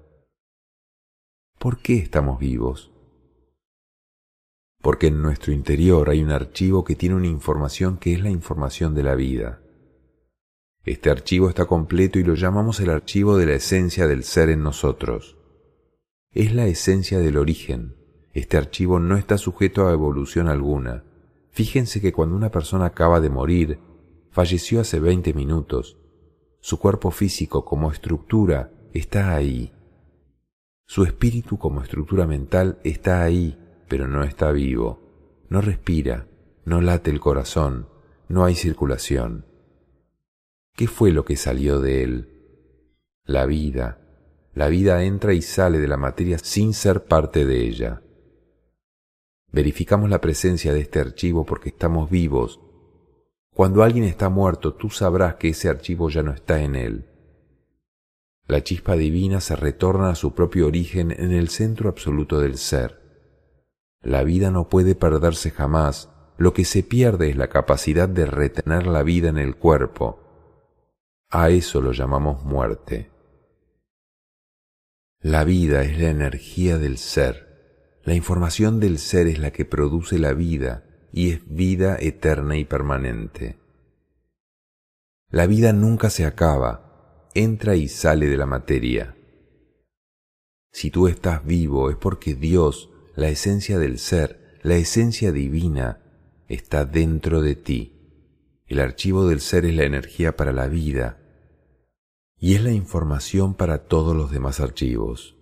S1: ¿Por qué estamos vivos? Porque en nuestro interior hay un archivo que tiene una información que es la información de la vida. Este archivo está completo y lo llamamos el archivo de la esencia del ser en nosotros. Es la esencia del origen. Este archivo no está sujeto a evolución alguna. Fíjense que cuando una persona acaba de morir, falleció hace veinte minutos, su cuerpo físico como estructura está ahí. Su espíritu como estructura mental está ahí, pero no está vivo. No respira, no late el corazón, no hay circulación. ¿Qué fue lo que salió de él? La vida. La vida entra y sale de la materia sin ser parte de ella. Verificamos la presencia de este archivo porque estamos vivos. Cuando alguien está muerto, tú sabrás que ese archivo ya no está en él. La chispa divina se retorna a su propio origen en el centro absoluto del ser. La vida no puede perderse jamás. Lo que se pierde es la capacidad de retener la vida en el cuerpo. A eso lo llamamos muerte. La vida es la energía del ser. La información del ser es la que produce la vida y es vida eterna y permanente. La vida nunca se acaba, entra y sale de la materia. Si tú estás vivo es porque Dios, la esencia del ser, la esencia divina, está dentro de ti. El archivo del ser es la energía para la vida. y es la información para todos los demás archivos.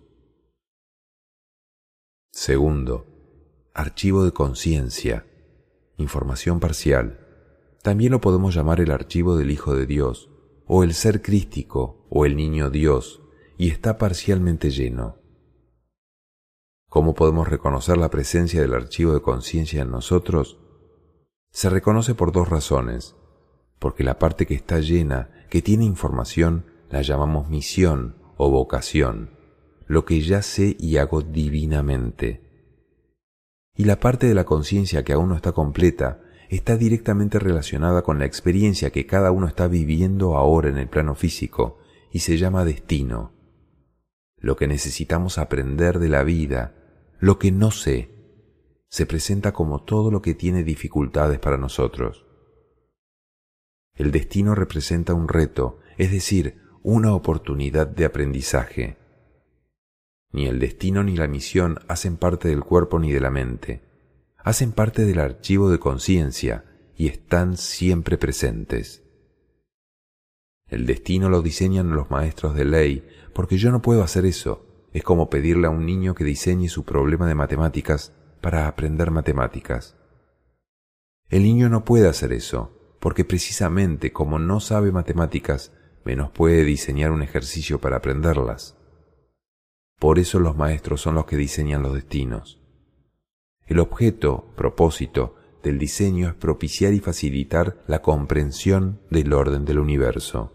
S1: Segundo, archivo de conciencia, información parcial. También lo podemos llamar el archivo del Hijo de Dios, o el ser crístico, o el niño Dios, y está parcialmente lleno. ¿Cómo podemos reconocer la presencia del archivo de conciencia en nosotros? Se reconoce por dos razones, porque la parte que está llena, que tiene información, la llamamos misión o vocación, lo que ya sé y hago divinamente. Y la parte de la conciencia que aún no está completa, está directamente relacionada con la experiencia que cada uno está viviendo ahora en el plano físico, y se llama destino. Lo que necesitamos aprender de la vida, lo que no sé, se presenta como todo lo que tiene dificultades para nosotros. El destino representa un reto, es decir, una oportunidad de aprendizaje. Ni el destino ni la misión hacen parte del cuerpo ni de la mente. Hacen parte del archivo de conciencia y están siempre presentes. El destino lo diseñan los maestros de ley, porque yo no puedo hacer eso. Es como pedirle a un niño que diseñe su problema de matemáticas para aprender matemáticas. El niño no puede hacer eso, porque precisamente como no sabe matemáticas, menos puede diseñar un ejercicio para aprenderlas. Por eso los maestros son los que diseñan los destinos. El objeto, propósito, del diseño es propiciar y facilitar la comprensión del orden del universo.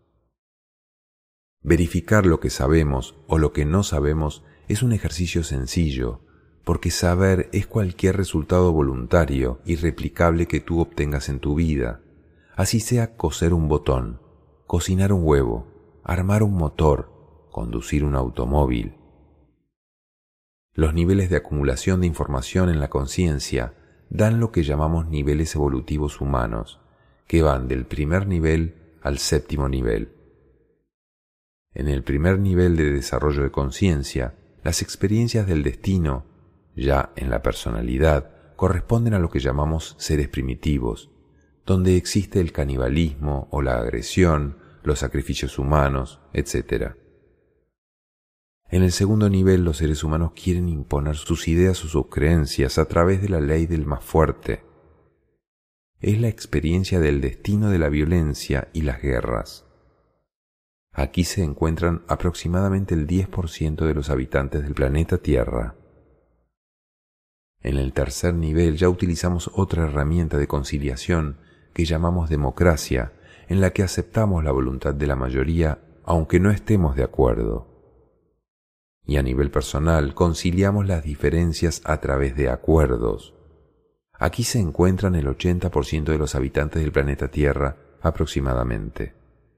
S1: Verificar lo que sabemos o lo que no sabemos es un ejercicio sencillo, porque saber es cualquier resultado voluntario y replicable que tú obtengas en tu vida, así sea coser un botón, cocinar un huevo, armar un motor, conducir un automóvil. Los niveles de acumulación de información en la conciencia dan lo que llamamos niveles evolutivos humanos, que van del primer nivel al séptimo nivel. En el primer nivel de desarrollo de conciencia, las experiencias del destino, ya en la personalidad, corresponden a lo que llamamos seres primitivos, donde existe el canibalismo o la agresión, los sacrificios humanos, etcétera. En el segundo nivel, los seres humanos quieren imponer sus ideas o sus creencias a través de la ley del más fuerte. Es la experiencia del destino de la violencia y las guerras. Aquí se encuentran aproximadamente el diez por ciento de los habitantes del planeta Tierra. En el tercer nivel ya utilizamos otra herramienta de conciliación que llamamos democracia, en la que aceptamos la voluntad de la mayoría aunque no estemos de acuerdo. Y a nivel personal conciliamos las diferencias a través de acuerdos. Aquí se encuentran el ochenta por ciento de los habitantes del planeta Tierra aproximadamente.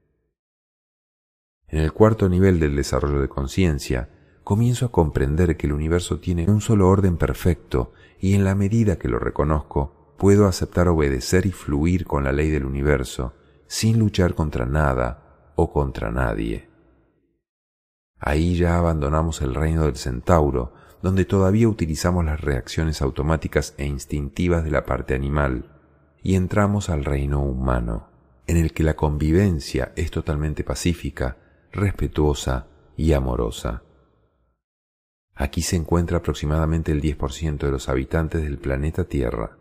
S1: En el cuarto nivel del desarrollo de conciencia, comienzo a comprender que el universo tiene un solo orden perfecto y en la medida que lo reconozco, puedo aceptar obedecer y fluir con la ley del universo sin luchar contra nada o contra nadie. Ahí ya abandonamos el reino del centauro, donde todavía utilizamos las reacciones automáticas e instintivas de la parte animal, y entramos al reino humano, en el que la convivencia es totalmente pacífica, respetuosa y amorosa. Aquí se encuentra aproximadamente el diez por ciento de los habitantes del planeta Tierra.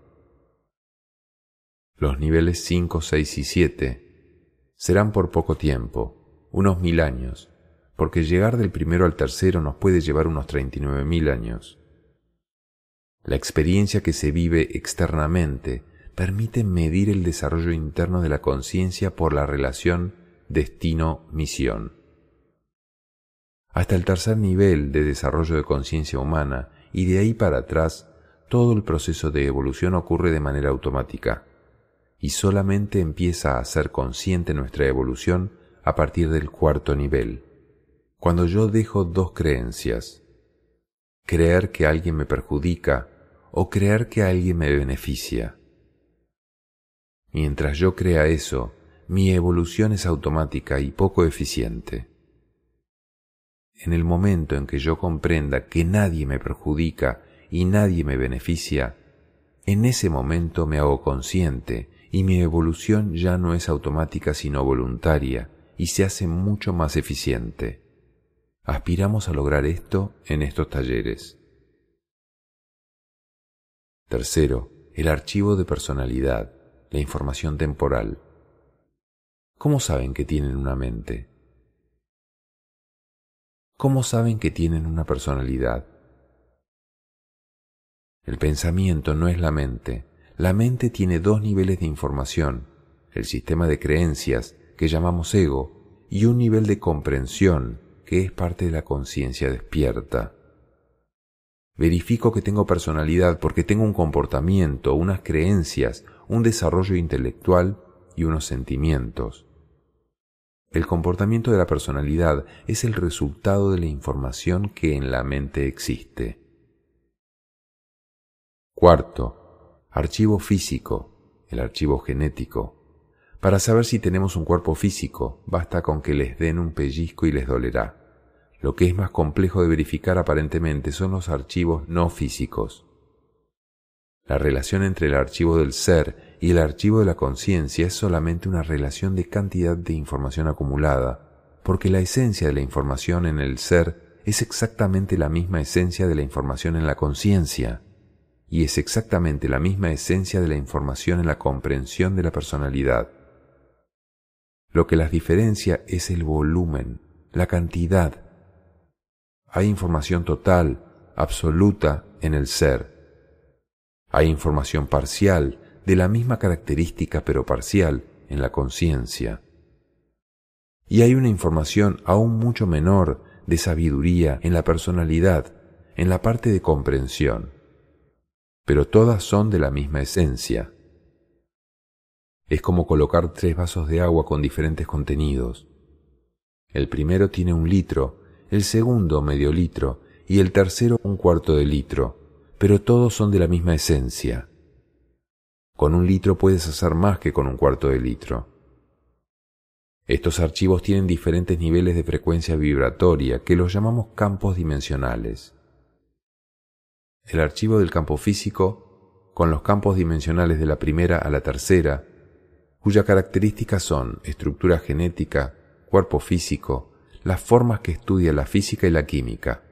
S1: Los niveles cinco, seis y siete serán por poco tiempo, unos mil años, porque llegar del primero al tercero nos puede llevar unos treinta y nueve mil años. La experiencia que se vive externamente permite medir el desarrollo interno de la conciencia por la relación destino-misión. Hasta el tercer nivel de desarrollo de conciencia humana y de ahí para atrás, todo el proceso de evolución ocurre de manera automática y solamente empieza a ser consciente nuestra evolución a partir del cuarto nivel. Cuando yo dejo dos creencias, creer que alguien me perjudica o creer que alguien me beneficia. Mientras yo crea eso, mi evolución es automática y poco eficiente. En el momento en que yo comprenda que nadie me perjudica y nadie me beneficia, en ese momento me hago consciente y mi evolución ya no es automática sino voluntaria y se hace mucho más eficiente. Aspiramos a lograr esto en estos talleres. Tercero, el archivo de personalidad, la información temporal. ¿Cómo saben que tienen una mente? ¿Cómo saben que tienen una personalidad? El pensamiento no es la mente. La mente tiene dos niveles de información, el sistema de creencias, que llamamos ego, y un nivel de comprensión, que es parte de la conciencia despierta. Verifico que tengo personalidad porque tengo un comportamiento, unas creencias, un desarrollo intelectual y unos sentimientos. El comportamiento de la personalidad es el resultado de la información que en la mente existe. Cuarto, archivo físico, el archivo genético. Para saber si tenemos un cuerpo físico, basta con que les den un pellizco y les dolerá. Lo que es más complejo de verificar aparentemente son los archivos no físicos. La relación entre el archivo del ser y el archivo de la conciencia es solamente una relación de cantidad de información acumulada, porque la esencia de la información en el ser es exactamente la misma esencia de la información en la conciencia, y es exactamente la misma esencia de la información en la comprensión de la personalidad. Lo que las diferencia es el volumen, la cantidad. Hay información total, absoluta en el ser. Hay información parcial, de la misma característica pero parcial, en la conciencia. Y hay una información aún mucho menor de sabiduría en la personalidad, en la parte de comprensión. Pero todas son de la misma esencia. Es como colocar tres vasos de agua con diferentes contenidos. El primero tiene un litro, el segundo medio litro y el tercero un cuarto de litro, pero todos son de la misma esencia. Con un litro puedes hacer más que con un cuarto de litro. Estos archivos tienen diferentes niveles de frecuencia vibratoria que los llamamos campos dimensionales. El archivo del campo físico, con los campos dimensionales de la primera a la tercera, cuyas características son estructura genética, cuerpo físico, las formas que estudia la física y la química.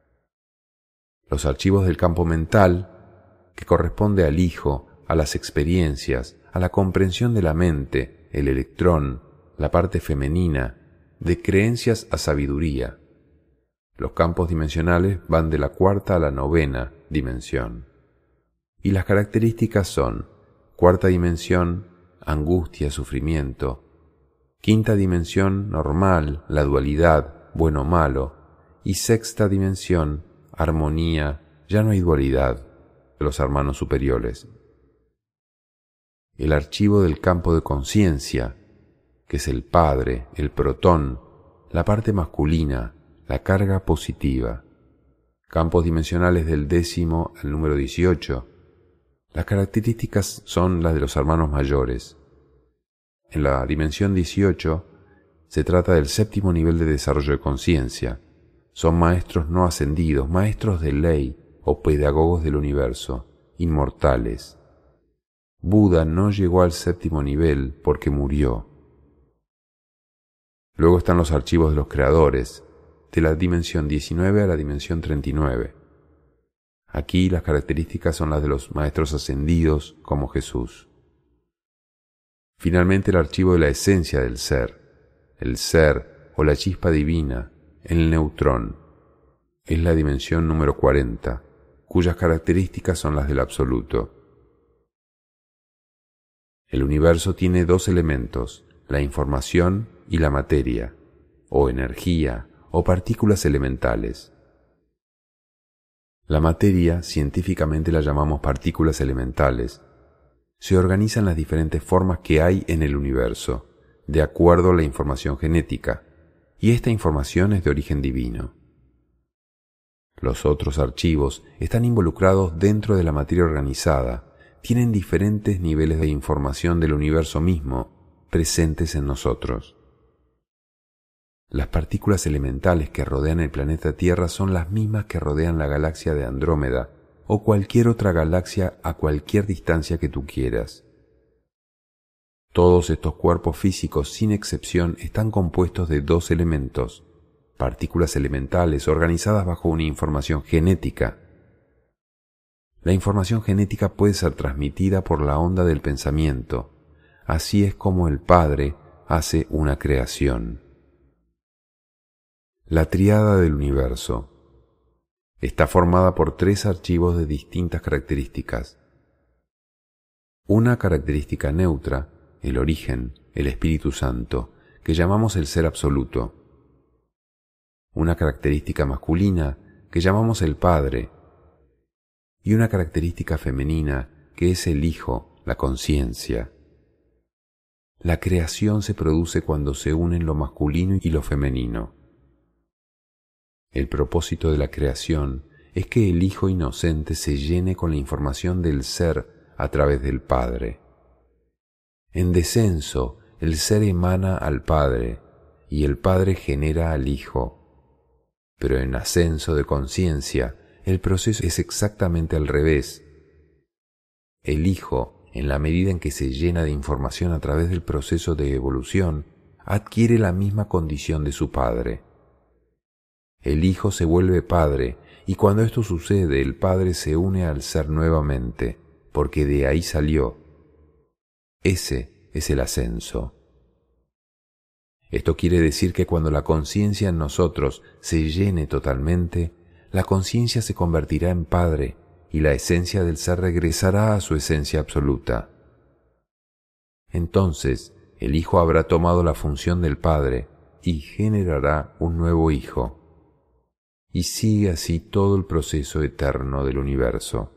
S1: Los archivos del campo mental, que corresponde al hijo, a las experiencias, a la comprensión de la mente, el electrón, la parte femenina, de creencias a sabiduría. Los campos dimensionales van de la cuarta a la novena dimensión. Y las características son cuarta dimensión, angustia, sufrimiento; quinta dimensión, normal, la dualidad, bueno o malo; y sexta dimensión, armonía, ya no hay dualidad, de los hermanos superiores. El archivo del campo de conciencia, que es el padre, el protón, la parte masculina, la carga positiva. Campos dimensionales del décimo al número dieciocho. Las características son las de los hermanos mayores. En la dimensión dieciocho se trata del séptimo nivel de desarrollo de conciencia. Son maestros no ascendidos, maestros de ley o pedagogos del universo, inmortales. Buda no llegó al séptimo nivel porque murió. Luego están los archivos de los creadores, de la dimensión diecinueve a la dimensión treinta y nueve. Aquí las características son las de los maestros ascendidos como Jesús. Finalmente el archivo de la esencia del ser, el ser o la chispa divina, el neutrón, es la dimensión número cuarenta, cuyas características son las del absoluto. El universo tiene dos elementos, la información y la materia, o energía, o partículas elementales. La materia, científicamente la llamamos partículas elementales, se organiza en las diferentes formas que hay en el universo, de acuerdo a la información genética, y esta información es de origen divino. Los otros archivos están involucrados dentro de la materia organizada, tienen diferentes niveles de información del universo mismo presentes en nosotros. Las partículas elementales que rodean el planeta Tierra son las mismas que rodean la galaxia de Andrómeda o cualquier otra galaxia a cualquier distancia que tú quieras. Todos estos cuerpos físicos, sin excepción, están compuestos de dos elementos, partículas elementales organizadas bajo una información genética. La información genética puede ser transmitida por la onda del pensamiento. Así es como el Padre hace una creación. La tríada del universo está formada por tres archivos de distintas características. Una característica neutra, el origen, el Espíritu Santo, que llamamos el Ser Absoluto. Una característica masculina, que llamamos el Padre. Y una característica femenina, que es el Hijo, la conciencia. La creación se produce cuando se unen lo masculino y lo femenino. El propósito de la creación es que el Hijo inocente se llene con la información del Ser a través del Padre. En descenso, el Ser emana al Padre y el Padre genera al Hijo. Pero en ascenso de conciencia, el proceso es exactamente al revés. El Hijo, en la medida en que se llena de información a través del proceso de evolución, adquiere la misma condición de su Padre. El Hijo se vuelve Padre, y cuando esto sucede, el Padre se une al Ser nuevamente, porque de ahí salió. Ese es el ascenso. Esto quiere decir que cuando la conciencia en nosotros se llene totalmente, la conciencia se convertirá en Padre y la esencia del Ser regresará a su esencia absoluta. Entonces, el Hijo habrá tomado la función del Padre y generará un nuevo Hijo. Y sigue así todo el proceso eterno del universo.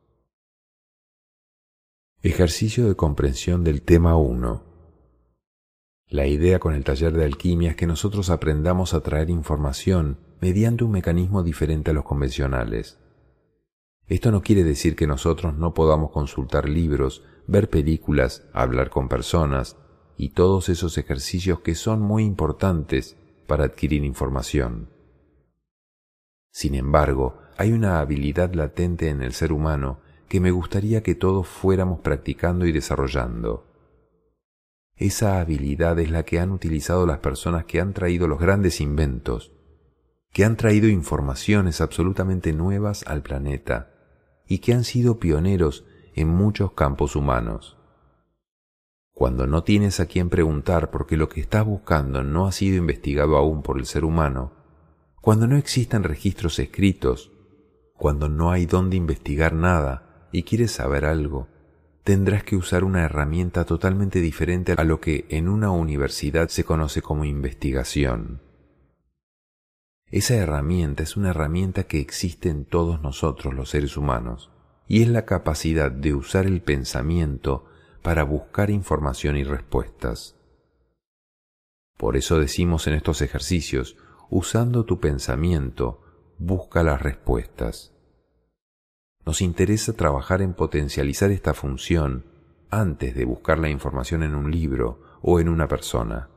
S1: Ejercicio de comprensión del tema uno. La idea con el taller de alquimia es que nosotros aprendamos a traer información mediante un mecanismo diferente a los convencionales. Esto no quiere decir que nosotros no podamos consultar libros, ver películas, hablar con personas y todos esos ejercicios que son muy importantes para adquirir información. Sin embargo, hay una habilidad latente en el ser humano que me gustaría que todos fuéramos practicando y desarrollando. Esa habilidad es la que han utilizado las personas que han traído los grandes inventos, que han traído informaciones absolutamente nuevas al planeta y que han sido pioneros en muchos campos humanos. Cuando no tienes a quién preguntar porque lo que estás buscando no ha sido investigado aún por el ser humano, cuando no existen registros escritos, cuando no hay dónde investigar nada y quieres saber algo, tendrás que usar una herramienta totalmente diferente a lo que en una universidad se conoce como investigación. Esa herramienta es una herramienta que existe en todos nosotros los seres humanos y es la capacidad de usar el pensamiento para buscar información y respuestas. Por eso decimos en estos ejercicios, usando tu pensamiento, busca las respuestas. Nos interesa trabajar en potencializar esta función antes de buscar la información en un libro o en una persona.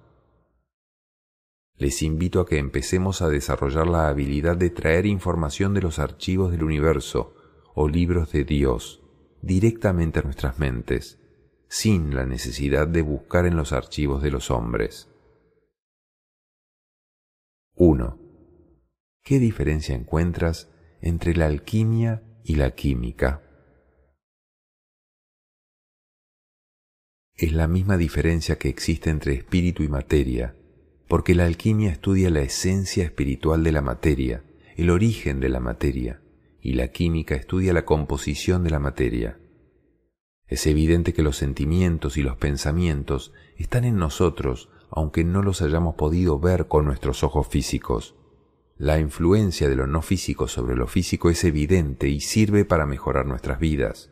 S1: Les invito a que empecemos a desarrollar la habilidad de traer información de los archivos del universo o libros de Dios directamente a nuestras mentes, sin la necesidad de buscar en los archivos de los hombres. uno. ¿Qué diferencia encuentras entre la alquimia y la química? Es la misma diferencia que existe entre espíritu y materia, porque la alquimia estudia la esencia espiritual de la materia, el origen de la materia, y la química estudia la composición de la materia. Es evidente que los sentimientos y los pensamientos están en nosotros, aunque no los hayamos podido ver con nuestros ojos físicos. La influencia de lo no físico sobre lo físico es evidente y sirve para mejorar nuestras vidas.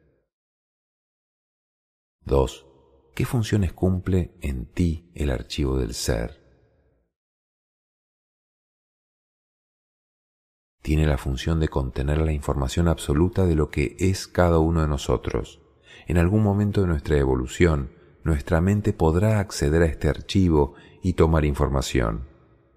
S1: dos. ¿Qué funciones cumple en ti el archivo del ser? Tiene la función de contener la información absoluta de lo que es cada uno de nosotros. En algún momento de nuestra evolución, nuestra mente podrá acceder a este archivo y tomar información.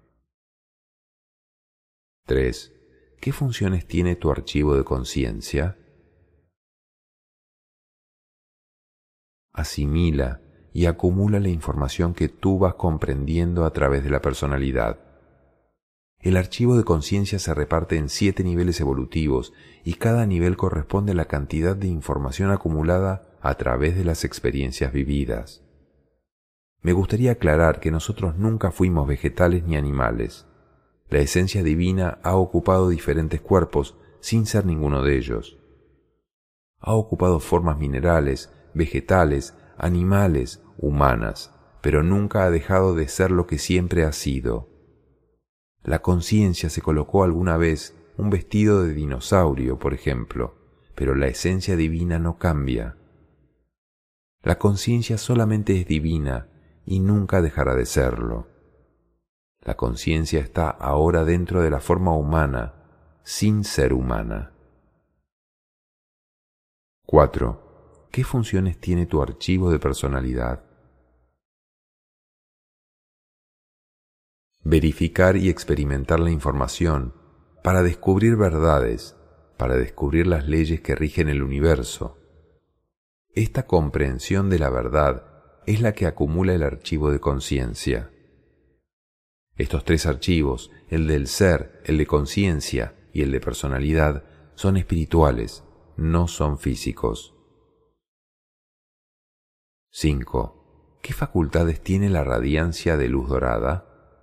S1: tres. ¿Qué funciones tiene tu archivo de conciencia? Asimila y acumula la información que tú vas comprendiendo a través de la personalidad. El archivo de conciencia se reparte en siete niveles evolutivos y cada nivel corresponde a la cantidad de información acumulada a través de las experiencias vividas. Me gustaría aclarar que nosotros nunca fuimos vegetales ni animales. La esencia divina ha ocupado diferentes cuerpos sin ser ninguno de ellos. Ha ocupado formas minerales, vegetales, animales, humanas, pero nunca ha dejado de ser lo que siempre ha sido. La conciencia se colocó alguna vez un vestido de dinosaurio, por ejemplo, pero la esencia divina no cambia. La conciencia solamente es divina y nunca dejará de serlo. La conciencia está ahora dentro de la forma humana, sin ser humana. cuatro. ¿Qué funciones tiene tu archivo de personalidad? Verificar y experimentar la información para descubrir verdades, para descubrir las leyes que rigen el universo. Esta comprensión de la verdad es la que acumula el archivo de conciencia. Estos tres archivos, el del ser, el de conciencia y el de personalidad, son espirituales, no son físicos. cinco. ¿Qué facultades tiene la radiancia de luz dorada?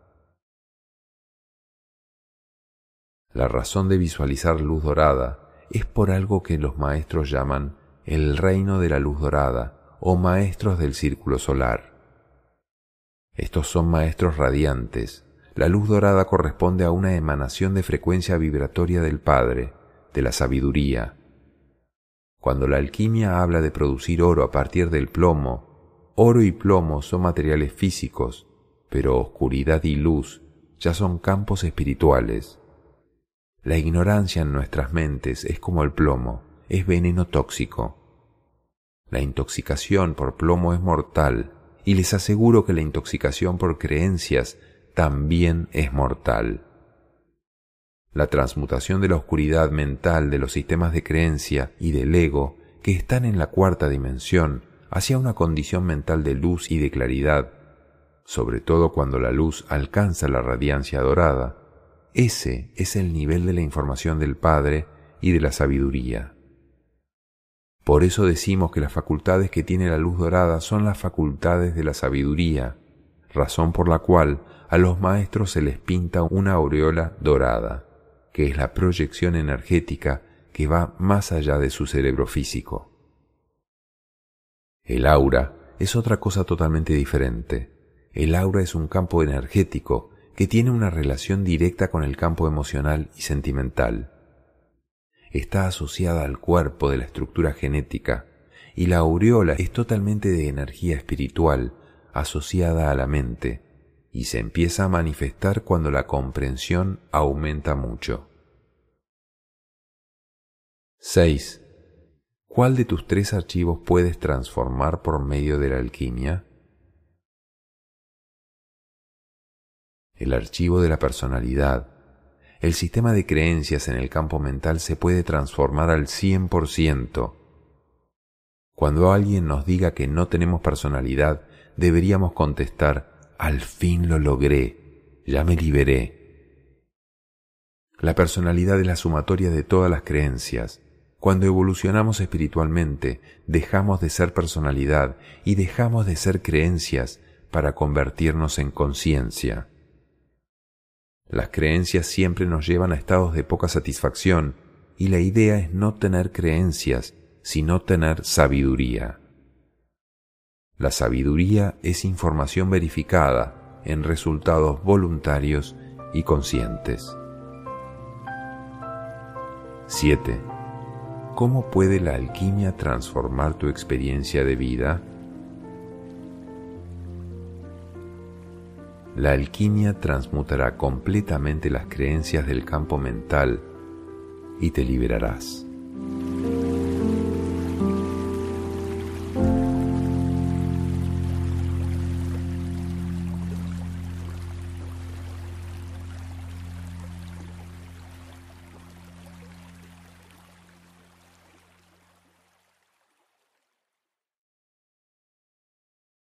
S1: La razón de visualizar luz dorada es por algo que los maestros llaman el reino de la luz dorada o maestros del círculo solar. Estos son maestros radiantes. La luz dorada corresponde a una emanación de frecuencia vibratoria del Padre, de la sabiduría. Cuando la alquimia habla de producir oro a partir del plomo, oro y plomo son materiales físicos, pero oscuridad y luz ya son campos espirituales. La ignorancia en nuestras mentes es como el plomo, es veneno tóxico. La intoxicación por plomo es mortal, y les aseguro que la intoxicación por creencias también es mortal. La transmutación de la oscuridad mental de los sistemas de creencia y del ego que están en la cuarta dimensión hacia una condición mental de luz y de claridad, sobre todo cuando la luz alcanza la radiancia dorada. Ese es el nivel de la información del Padre y de la sabiduría. Por eso decimos que las facultades que tiene la luz dorada son las facultades de la sabiduría, razón por la cual a los maestros se les pinta una aureola dorada, que es la proyección energética que va más allá de su cerebro físico. El aura es otra cosa totalmente diferente. El aura es un campo energético que tiene una relación directa con el campo emocional y sentimental. Está asociada al cuerpo de la estructura genética y la aureola es totalmente de energía espiritual asociada a la mente y se empieza a manifestar cuando la comprensión aumenta mucho. seis. ¿Cuál de tus tres archivos puedes transformar por medio de la alquimia? El archivo de la personalidad. El sistema de creencias en el campo mental se puede transformar al cien por ciento. Cuando alguien nos diga que no tenemos personalidad, deberíamos contestar: al fin lo logré, ya me liberé. La personalidad es la sumatoria de todas las creencias. Cuando evolucionamos espiritualmente, dejamos de ser personalidad y dejamos de ser creencias para convertirnos en conciencia. Las creencias siempre nos llevan a estados de poca satisfacción y la idea es no tener creencias, sino tener sabiduría. La sabiduría es información verificada en resultados voluntarios y conscientes. siete. ¿Cómo puede la alquimia transformar tu experiencia de vida? La alquimia transmutará completamente las creencias del campo mental y te liberarás.